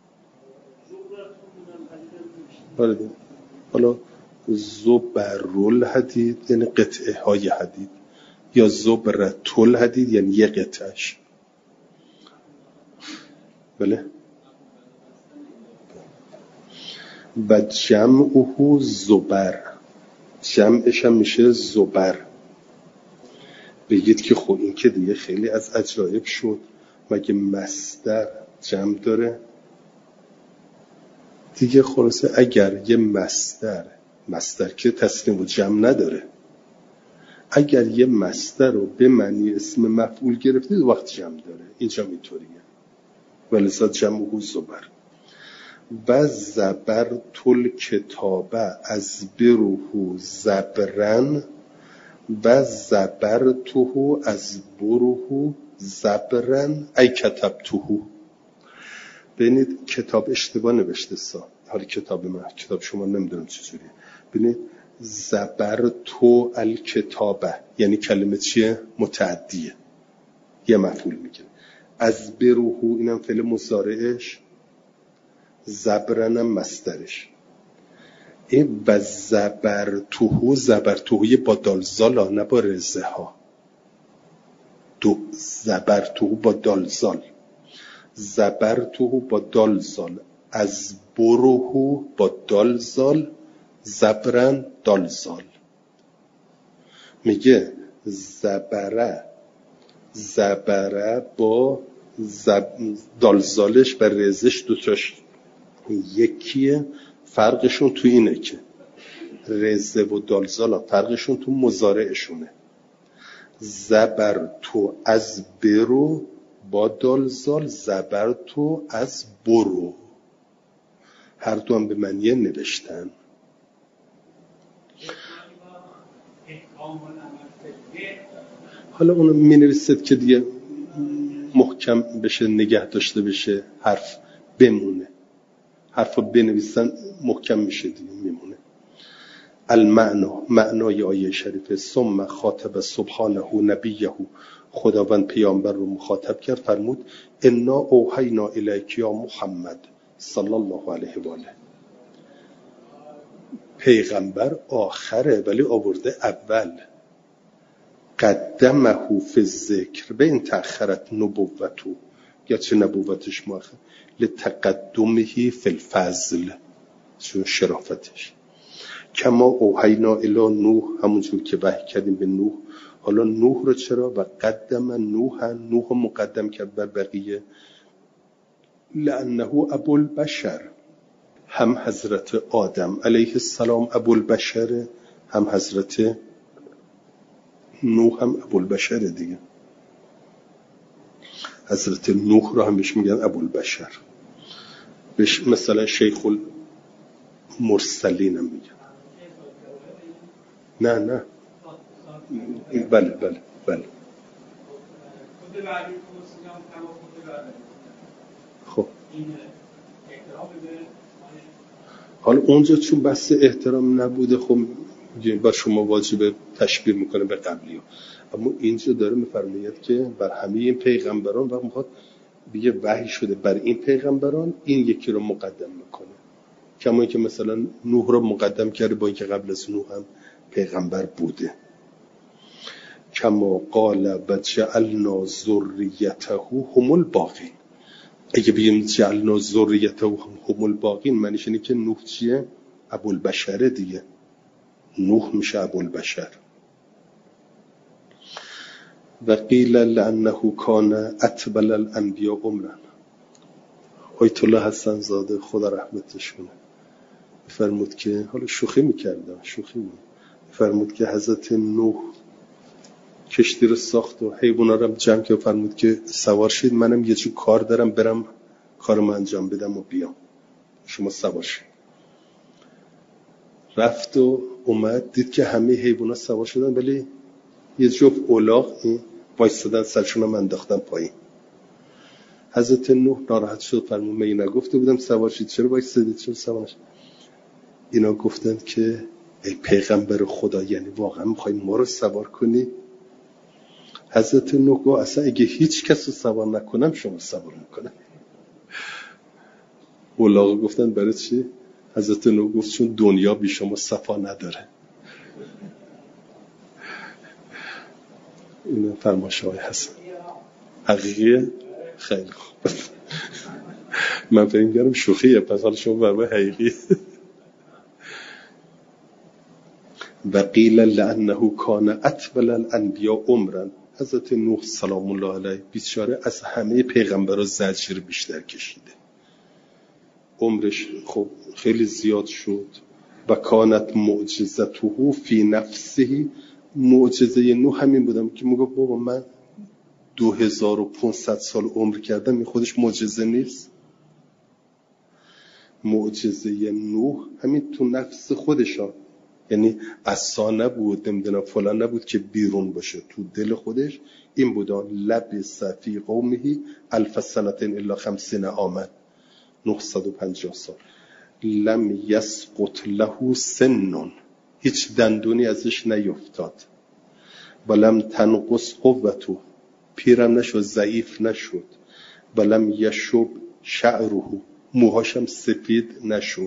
حالا زبرول حدید یعنی قطعه های حدید، یا زبرتول حدید یعنی یه قطعش. بله. و جمعه زبر، جمعش هم میشه زبر. بگید که خب این که دیگه خیلی از عجایب شد، مگه مصدر جمع داره؟ دیگه خلاصه اگر یه مصدر مصدر که تسنیه و جمع نداره، اگر یه مصدر رو به معنی اسم مفعول گرفتید وقت جمع داره، اینجا اینطوریه. ولذا جمعه زبر. و زبر تل کتابه از بروه زبرن و زبر توهو از بروه زبرن ای کتب توهو. ببینید کتاب اشتباه نوشته سا، حالا کتاب من کتاب شما نمیدونم چجوریه. ببینید زبر تو الکتابه یعنی کلمه چیه؟ متعدیه، یه مفعول میگه. از بروهو اینم فعل مضارعش، زبرنم مصدرش. این و زبر توهو، زبر توهوی با دالزالا نه با رزه ها، دو زبر توهو با دالزال، زبر توهو با دالزال، از بروهو با دالزال، زبرن دالزال. میگه زبره زبره با زب... دالزالش و رزش دوتاش یکیه، فرقشون تو اینه که رزه و دالزال فرقشون تو مضارعشونه. زبر تو از برو با دالزال، زبر تو از برو، هر دو هم به معنی نوشتن. حالا اونو می نویسید که دیگه محکم بشه، نگه داشته بشه، حرف بمونه، حرف رو بنویسن محکم میشه دیگه میمونه. المعنا، معنای آیه شریفه. ثم خاطب سبحانه نبیه، خداوند پیامبر رو مخاطب کرد، فرمود انا اوحینا الیک یا محمد صلی الله علیه و آله. پیغمبر آخره ولی آورده اول. قدمه فی الذکر، به این تأخرت نبوتو، گرچه نبوتش مؤخر، لتقدمه فی الفضل، چون شرافتش. کما اوحینا الی نوح، همونجور که وحی کردیم به نوح. حالا نوح رو چرا و قدم نوح، نوح رو مقدم کرد بر بقیه؟ لانه ابو البشر، هم حضرت آدم علیه السلام ابو البشر، هم حضرت نوح هم ابو البشر دیگه. حضرت نوح رو هم بهش میگن ابو البشر، بهش مثلا شیخ المرسلین هم میگن. نه نه بله بله بله. خب حالا اونجا چون بحث احترام نبوده، خب با شما واجب تشبیه میکنه به قبلی ها. اما اینجا داره میفرماید که بر همه این پیغمبران و میخواد بگه وحی شده بر این پیغمبران، این یکی رو مقدم میکنه. کما اینکه مثلا نوح رو مقدم کرده با اینکه قبل از نوح هم پیغمبر بوده. کما قال و جعلنا ذریته هم الباقین. اگه بگیم جعلنا ذریته هم الباقین معنیش اینه که نوح چیه؟ ابوالبشر دیگه، نوح میشه ابوالبشر. و قیل لانه کان اطول الانبیاء عمرا. آیت الله حسن زاده خدا رحمتش کنه فرمود که، حالا شوخی میکردم شوخی می فرمود که حضرت نوح کشتی رو ساخت و حیونا رو جمع کرد، فرمود که سوار شید، منم یه چی کار دارم برم کارم انجام بدم و بیام، شما سوار شید. رفت و اومد دید که همه حیونا سوار شدن ولی یه جفت الاغ وایسادن سرشون هم انداختن پایین. حضرت نوح ناراحت شد، فرمود من نگفته بودم سوار شید، چرا وایسادید، چرا سوار شید؟ اینا گفتن که ای پیغمبر خدا، یعنی واقعا میخوای ما رو سوار کنی؟ حضرت نوح گفت اصلا اگه هیچ کس رو سوار نکنم شما سوار میکنم. اولاغ گفتن برای چی؟ حضرت نوح گفت چون دنیا بی شما صفا نداره. این فرمایش های حسن حقیقیه. خیلی خوب من فکر می‌کردم شوخیه، پس حالا شما برای حقیقیه. و قیل لانه کان اطول الانبیاء عمرا. حضرت نوح سلام الله علیه بیچاره از همه پیغمبران زجر بیشتر کشیده. عمرش خب خیلی زیاد شد. و کانت معجزته فی نفسه، معجزه نوح همین بودم که میگه بابا من دو هزار و پانصد سال عمر کردم، این خودش معجزه نیست؟ معجزه نوح همین تو نفس خودشا، یعنی عصا نبود، نمیدونم فلان نبود که بیرون باشه، تو دل خودش این بود. لبث فی قومه الف سنة الا خمسین عاما، نهصد و پنجاه سال. لم یسقط له سن، هیچ دندونی ازش نیفتاد. ولم تنقص قوته، پیرم نشد، ضعیف نشد. ولم یشب شعره، موهاشم سفید نشد.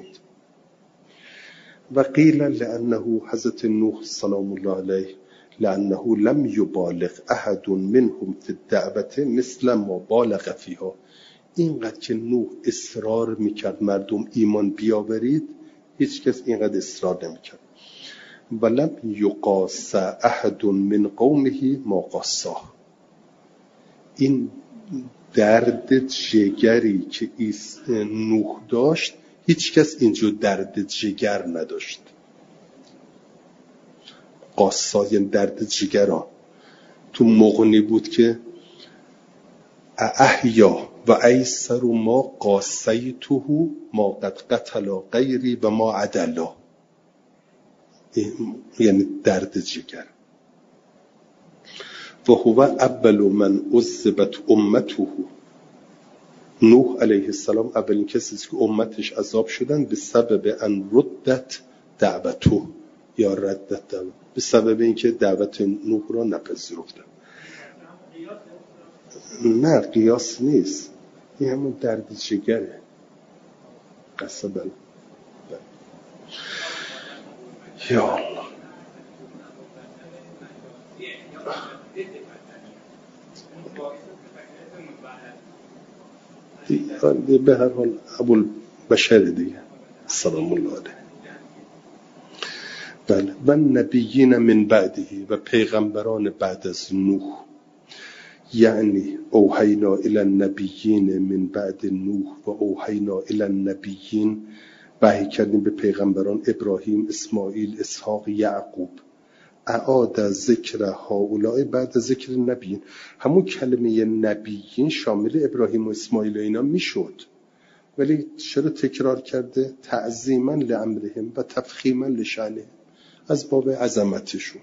و قیل لانه حضرت نوح سلام الله علیه لانه لم یبالغ احد منهم فی الدعوه مثل ما بالغ فیها، اینقدر که نوح اصرار میکرد مردم ایمان بیاورید، هیچ کس اینقدر اصرار نمیکرد. ولم یقاس احد من قومه ما قاساه، این درد جگری که نوح داشت هیچ کس اینجور درد جگر نداشت. قاسا یعنی درد جگر ها. تو مغنی بود که احیا و ایسر ما قاسیته ما قد قتل غیری و ما عدلا، یعنی درد جگر. و هو اول من عذبت امته، نوح علیه السلام اولین کسی که امتش عذاب شدن به سبب ان ردت دعوته یا ردت دعوت، به سبب اینکه دعوت نوح را نپذیرفتن. نه قیاس نیست، این همون درد جگره. قصبا یا الله. به هر حال ابو البشر دیگه سلام الله علیه. بله. و نبیین من بعده، و پیغمبران بعد از نوح، یعنی اوحینا الی النبیین من بعد نوح و اوحینا الی النبیین، وحی کردیم به پیغمبران ابراهیم، اسماعیل، اسحاق، یعقوب. اعاد ذکر هؤلاء بعد ذکر نبیین، همون کلمه نبیین شامل ابراهیم و اسماعیل و اینا میشد، ولی چرا تکرار کرده؟ تعظیما لامرهم و تفخیما لشأنهم، از باب عظمتشون.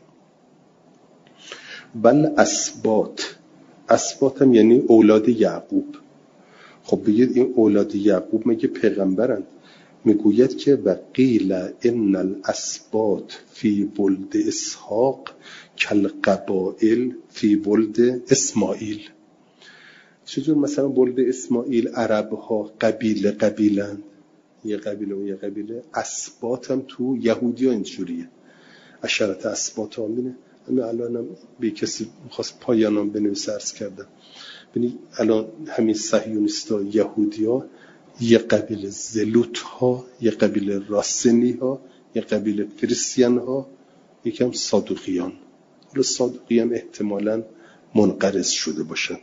بل اسباط، اسباط هم یعنی اولاد یعقوب. خب بگید این اولاد یعقوب مگه پیغمبرند؟ میگوید که و قیل ان الاسباط فی ولد اسحاق کالقبائل فی ولد اسماعیل. چجور مثلا ولد اسماعیل عرب ها قبیله قبیلند، یه قبیله و یه قبیله، اسباط هم تو یهودی ها اینجوریه، عشرت اسباط آمینه. همین الان هم به کسی میخواست پایانام بنویسه عرض کردم، ببینید الان همین صهیونیستا یهودی ها یه قبیله زلوت ها، یه قبیله راسنی ها، یه قبیله فریسیان ها، یکم صادقیان. حالا صادقیان احتمالاً منقرض شده باشن.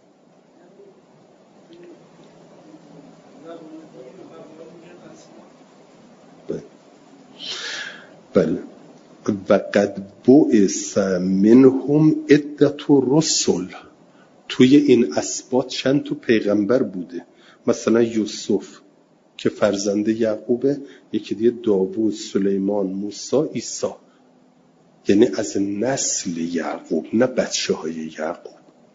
بله بله. و قد بعث منهم عدة رسل، توی این اسباط چند تو پیغمبر بوده. مثلا یوسف که فرزند یعقوبه، یکی دیگه داوود، سلیمان، موسی، عیسی، یعنی از نسل یعقوب، نه بچه های یعقوب.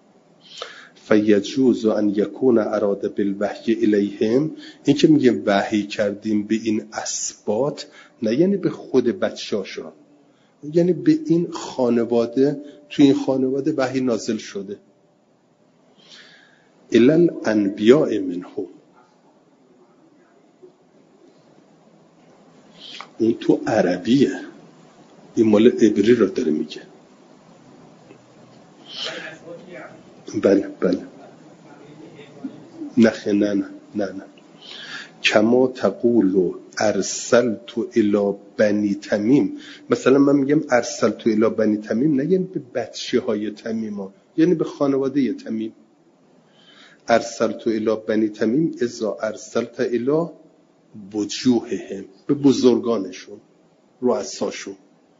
فیجوز ان یکون اراد بالوحی الیهم، این که میگه وحی کردیم به این اسباط، نه یعنی به خود بچه هاشون، یعنی به این خانواده، تو این خانواده وحی نازل شده. الی الانبیاء منهم، اون تو عربیه، این مال عبری رو داره میگه. بله بله. نه نه نه نه نه. کما تقول ارسلت الی بنی تمیم، مثلا من میگم ارسلت الی بنی تمیم، نه یعنی به بچه های تمیم ها، یعنی به خانواده تمیم. ارسلت الی بنی تمیم اذا ارسلت الی وجوههم، به بزرگانشون، رؤساشون.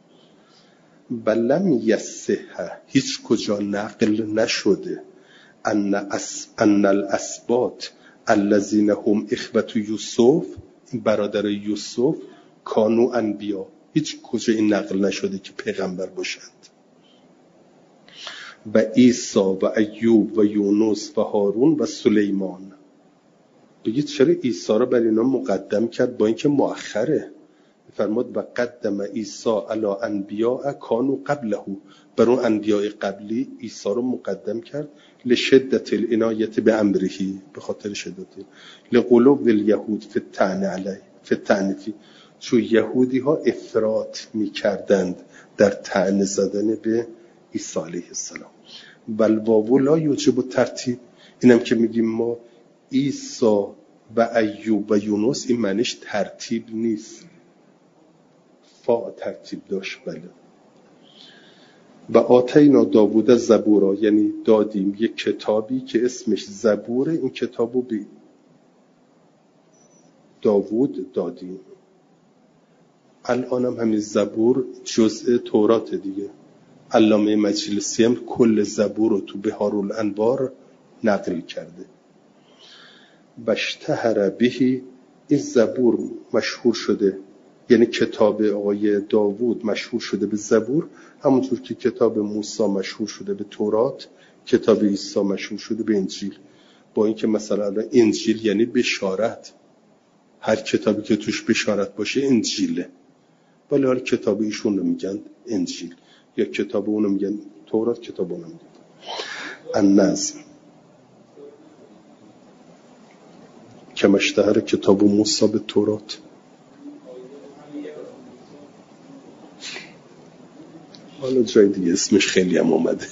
بلم یصح، هیچ کجا نقل نشده ان اس ان الاسباط الذين هم اخوة یوسف، این برادر یوسف، کانو انبیا، هیچ کجا این نقل نشده که پیغمبر باشند. و عیسی و ایوب و یونس و هارون و سلیمان. بگید چرا عیسی را بر اینا مقدم کرد با اینکه مؤخره؟ فرمود و قدم عیسی علی انبیاء کانوا قبله، بر اون انبیاء قبلی عیسی رو مقدم کرد لشدت العنایت به امره، به خاطر شدت لقلوب الیهود فی الطعن علی فی الطعن فی، چون یهودی ها افراط میکردند در طعن زدن به عیسی علیه السلام. والواو لا یوجب ترتیب، اینم که میگیم ما عیسی و ایوب و یونس، این معنیش ترتیب نیست، فا ترتیب داشت. بله. و آتینا داوود زبورا، یعنی دادیم یک کتابی که اسمش زبوره، این کتابو به داوود دادیم. الانم همین زبور جزء تورات دیگه. علامه مجلسی هم کل زبور رو تو بهارالانوار نقل کرده. بشتهر بهی، این زبور مشهور شده، یعنی کتاب آقای داوود مشهور شده به زبور، همونطور که کتاب موسی مشهور شده به تورات، کتاب عیسی مشهور شده به انجیل. با اینکه مثلا انجیل یعنی بشارت، هر کتابی که توش بشارت باشه انجیله، ولی حالا کتاب ایشون رو میگن انجیل، یا کتاب اونو میگن تورات، کتاب اونو میگن النظم. که مشتهر کتاب موسی به تورات. حالا جای دیگه اسمش خیلی هم اومده.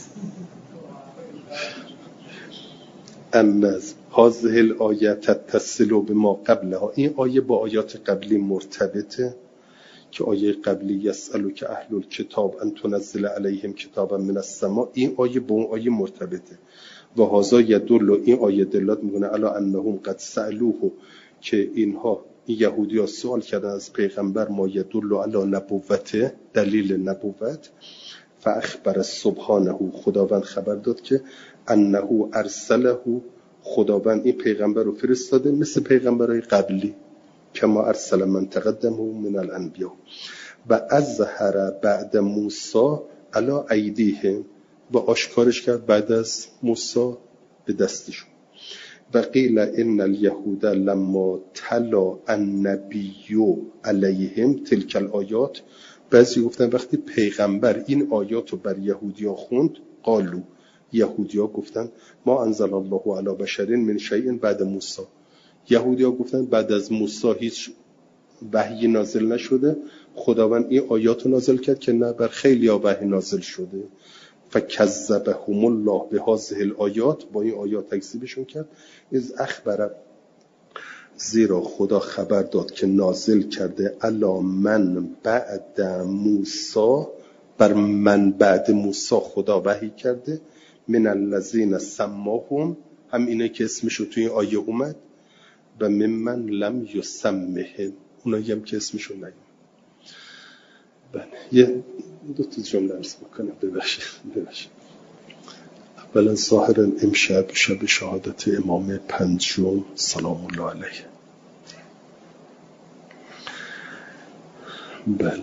النظم هذه الآیه تتصل بما قبلها، این آیه با آیات قبلی مرتبطه که آیه قبلی یسألوک اهل الکتاب ان تنزل علیهم کتابا من السماء، این آیه با اون آیه مرتبطه. و هذا یدل، این آیه دلالت میکنه علی انهم قد سألوه، که اینها این یهودی ها سوال کردن از پیغمبر، ما یدل علی نبوته، دلیل نبوت. فاخبر سبحانه، خداوند خبر داد که انه ارسله، خداوند این پیغمبر رو فرستاده مثل پیغمبرهای قبلی، کما ارسل من تقدمه من الانبیاء. و اظهر بعد موسی علی ایدیهم، و آشکارش کرد بعد از موسی به دستشون. و قیل ان الیهود لما تلا النبی علیهم تلک الآیات، بعضی گفتن وقتی پیغمبر این آیات رو بر یهودیا خوند، قالو، یهودیا گفتن ما انزل الله علی بشر من شیء بعد موسی، یهودیا گفتن بعد از موسی هیچ وحی نازل نشده، خداوند این آیات رو نازل کرد که نه، بر خیلی ها وحی نازل شده. فکذبهم الله بهذه الآیات، با این آیات تکذیبشون کرد. از اخبر، زیرا خدا خبر داد که نازل کرده الا من بعد موسی، بر من بعد موسی خدا وحی کرده، من الذین سماهم، هم اینه که اسمشو توی این آیه اومد، و ممن لم یسمهم، اونایی هم که اسمشو نیومد. بله، یه دو تا جمله عرض میکنم. ببخشید ببخشید اولا ظاهرا امشب شب شهادت امام پنجم سلام الله علیه. بله،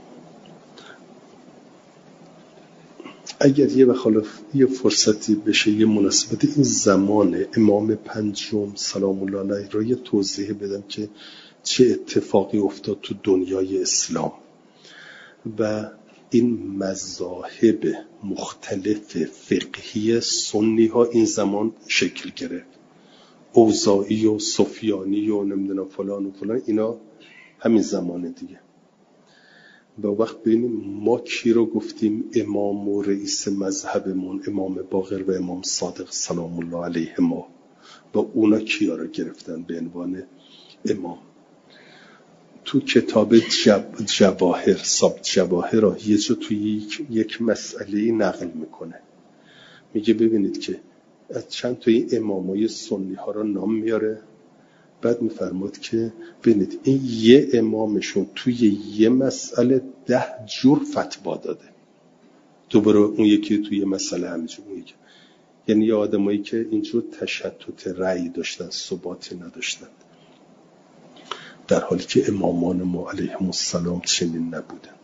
اگر یه بخلاف یه فرصتی بشه، یه مناسبت این زمان امام پنجم سلام الله علیه را یه توضیح بدم که چه اتفاقی افتاد تو دنیای اسلام و این مذاهب مختلف فقهی سنی ها این زمان شکل گرفت. اوزاعی و سفیانی و نمیدونم فلان و فلان، اینا همین زمان دیگه. و وقت ببینیم ما کی رو گفتیم امام و رئیس مذهبمون، امام باقر و امام صادق سلام الله علیه ما، و اونا کیا رو گرفتن به عنوان امام. تو کتاب جب جواهر ساب جواهر را یه جا توی یک, یک مسئله نقل میکنه، میگه ببینید که از چند تا این امامای سنی ها را نام میاره بعد میفرماد که ببینید این یه امامشون توی یه مسئله ده جور فتوا داده، دوباره اون یکی توی مسئله همینجور، اون یکی. یعنی یه آدمایی که اینجور تشتت رأی داشتن، ثباتی نداشتن، در حالی که امامان ما علیهم السلام چنین نبودند.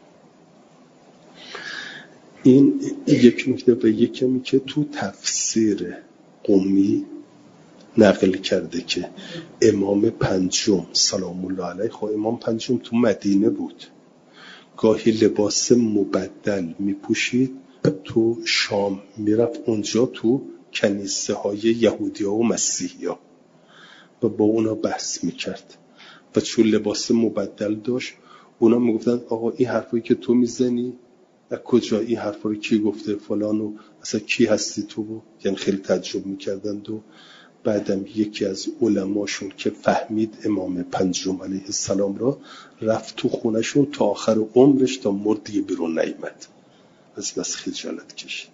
این یک نکته. و یکمی که تو تفسیر قمی نقل کرده که امام پنجم سلام الله علیه، خب امام پنجم تو مدینه بود، گاهی لباس مبدل میپوشید، تو شام میرفت اونجا تو کنیسه های یهودی ها و مسیحی ها و با اونا بحث میکرد و چون لباس مبدل داشت اونا میگفتن آقا این حرفایی که تو میزنی از کجا، این حرفا رو کی گفته فلانو، اصلا کی هستی تو؟ یعنی خیلی تعجب میکردن. و بعدم یکی از علماشون که فهمید امام پنجم علیه السلام را، رفت تو خونشون تا آخر عمرش تا مرد دیگه بیرون نیامد، از بس خجالت کشید.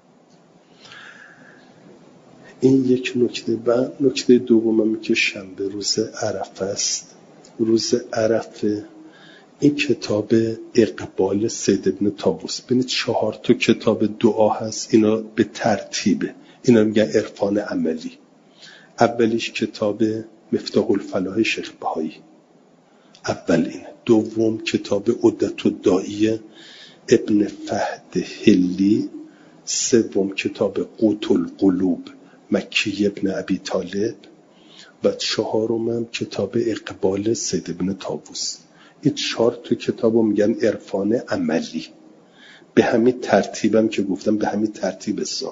این یک نکته. و نکته دومم که شنبه روز عرفه است. روز عرفه این کتاب اقبال سید ابن طاووس، ببینید چهار تا کتاب دعا هست، اینا به ترتیبه، اینا میگن عرفان عملی. اولیش کتاب مفتاح الفلاح شیخ بهایی، اول اینه. دوم کتاب عدت الداعیه ابن فهد هلی. سوم کتاب قوت القلوب مکی ابن ابی طالب. و چهارم هم کتاب اقبال سید ابن طاووس. این چهار تا کتابو میگن عرفان عملی، به همین ترتیبم که گفتم، به همین ترتیب حساب.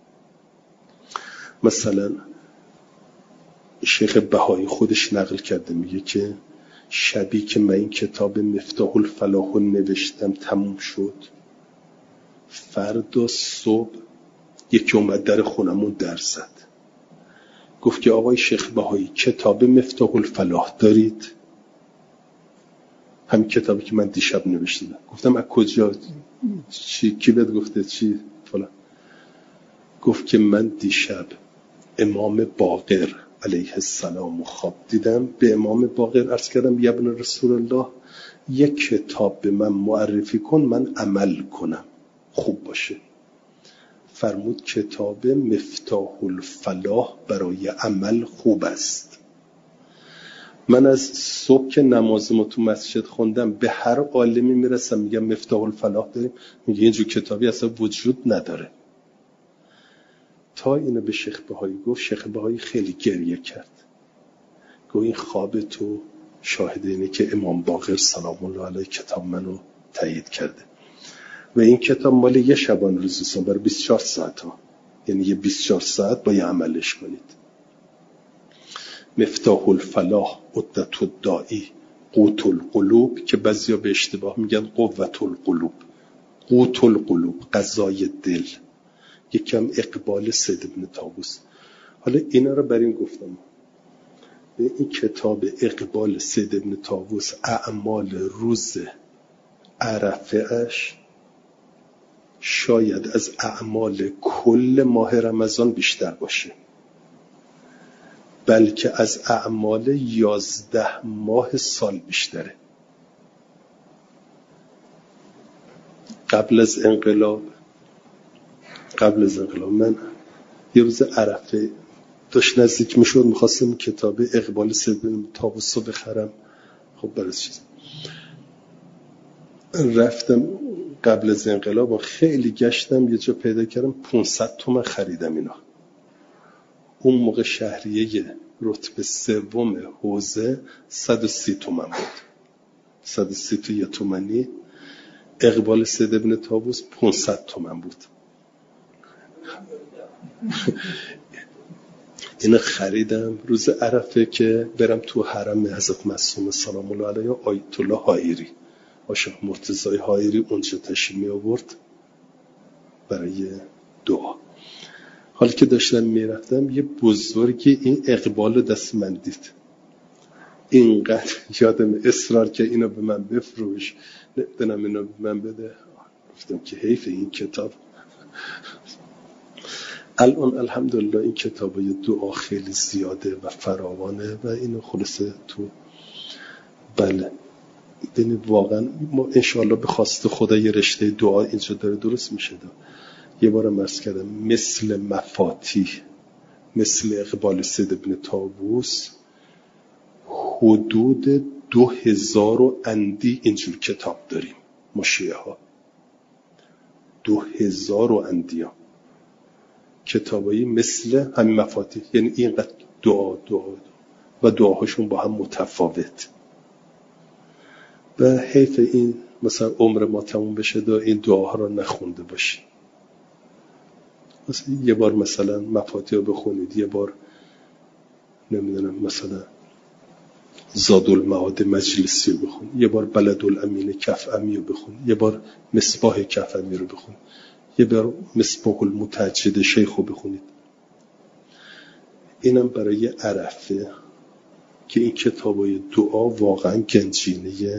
مثلا شیخ بهایی خودش نقل کرده، میگه که شبی که من این کتاب مفتاح الفلاح نوشتم تموم شد، فردا صبح یکی اومد در خونمون در زد، گفت که آقای شیخ بهایی کتاب مفتاح الفلاح دارید؟ همین کتابی که من دیشب نوشتم. گفتم از کجا؟ چی؟ کی بهت گفته؟ چی؟ فلان. گفت که من دیشب امام باقر علیه السلام خواب دیدم، به امام باقر عرض کردم یا ابن رسول الله یک کتاب به من معرفی کن من عمل کنم خوب باشه. فرمود کتاب مفتاح الفلاح برای عمل خوب است. من از صبح که نمازمو تو مسجد خوندم به هر عالمی میرسم میگم مفتاح الفلاح داریم، میگه اینجور کتابی اصلا وجود نداره. تا اینو به شیخ بهایی گفت، شیخ بهایی خیلی گریه کرد، گفت این خواب تو شاهد اینه که امام باقر سلام الله علیه کتاب منو تایید کرده. و این کتاب مال یه شبان روزه برای بیست و چهار ساعت ها، یعنی یه بیست و چهار ساعت باید عملش کنید. مفتاح الفلاح عدت الداعی قوت القلوب، که بعضیا به اشتباه میگن قوت القلوب، قوت القلوب غذای دل. یکم اقبال سید ابن طاووس. حالا اینا رو بر این گفتم، این کتاب اقبال سید ابن طاووس اعمال روز عرفه اش شاید از اعمال کل ماه رمضان بیشتر باشه، بلکه از اعمال یازده ماه سال بیشتره. قبل از انقلاب قبل از انقلاب من یه روز عرفه داشت نزدیک میشد، میخواستم کتاب اقبال سید ابن طاووس رو بخرم. خب برای چیز رفتم قبل از انقلاب و خیلی گشتم، یه جا پیدا کردم پانصد تومن خریدم اینا. اون موقع شهریه رتبه سوم حوزه صد و سی تومن بود، صد و سی تو یه تومنی. اقبال سید ابن طاووس پانصد تومن بود. اینو خریدم روز عرفه که برم تو حرم حضرت معصوم سلام الله علیه، آیت الله حائری آشا مرتضی حائری اونجا تشریف می آورد برای دعا. حالا که داشتم میرفتم یه بزرگی این اقبال دست من دید، اینقدر یادم اصرار که اینو به من بفروش، نمیدونم اینو به من بده. گفتم که حیف این کتاب. الان الحمدلله این کتابای دعا خیلی زیاده و فراوانه و اینو خلاصه تو بله ببینید واقعا ما انشاءالله به خواست خدا یه رشته دعا اینجا داره درست میشه دا. یه بارم عرض کردم مثل مفاتیح، مثل اقبال سید ابن طاووس حدود دو هزار و اندی اینجور کتاب داریم ما شیعه ها، دو هزار و اندی ها کتابایی مثل همین مفاتیح، یعنی اینقدر دعا دعا, دعا و دعاهاشون با هم متفاوت و حیف این مثلا عمر ما تموم بشه دا این دعاها رو نخونده باشی. مثلا یه بار مثلا مفاتیح رو بخونید، یه بار نمیدونم مثلا زاد المعاد مجلسی رو بخونید، یه بار بلد الامین کفعمی رو بخونید، یه بار مصباح کفعمی رو بخونید، یه بار مصباح المتجد شیخ رو بخونید. اینم برای عرفه که این کتابای دعا واقعا گنجینه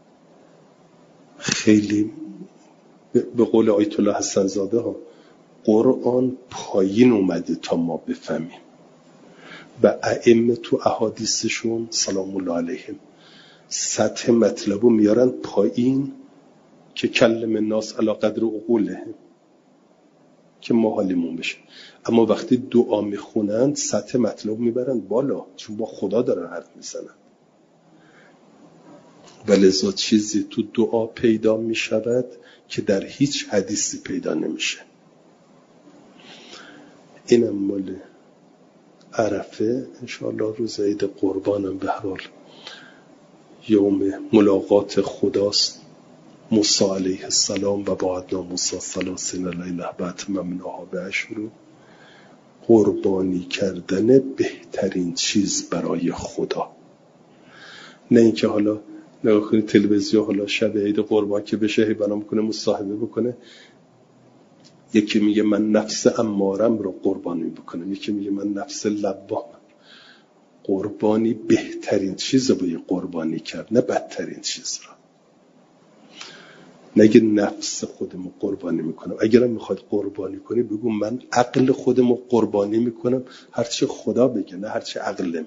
خیلی به قول آیت الله حسن زاده ها قرآن پایین اومده تا ما بفهمیم و ائمه تو احادیثشون سلام الله علیهم سطح مطلبو میارن پایین که کلم الناس علی قدر عقولهم که ما حالیمون بشه، اما وقتی دعا میخونن سطح مطلب میبرن بالا چون با خدا دارن حرف میزنن. ولذا چیزی تو دعا پیدا میشود که در هیچ حدیثی پیدا نمیشه. اینم مال عرفه. انشاءالله روز عید قربانم به هر حال یوم ملاقات خداست. موسی علیه السلام و بعدنا موسی ثلاثین لیله بعد ممنوها به اشهر. قربانی کردن بهترین چیز برای خدا، نه اینکه حالا نگاه کنید تلویزیون حالا شب عید قربان که بشه هی برام کنه مصاحبه بکنه، یکی میگه من نفس امارم رو قربانی بکنم، یکی میگه من نفس لبام. قربانی بهترین چیز رو باید قربانی کرد، نه بدترین چیز رو. نگه نفس خودمو قربانی میکنم. اگرم میخواد قربانی کنی بگو من عقل خودمو قربانی میکنم، هرچی خدا بگه نه هرچی عقلم.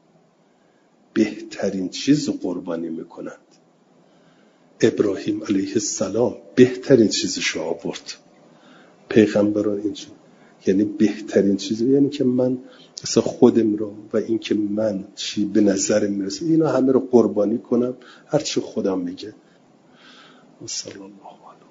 بهترین چیز رو قربانی میکنند. ابراهیم علیه السلام بهترین چیزشو آورد. پیغمبران اینجور، یعنی بهترین چیز، یعنی که من مثلا خودم رو و این که من چی به نظر میرسه اینا همه رو قربانی کنم هرچی خدا میگه. صلی الله علیه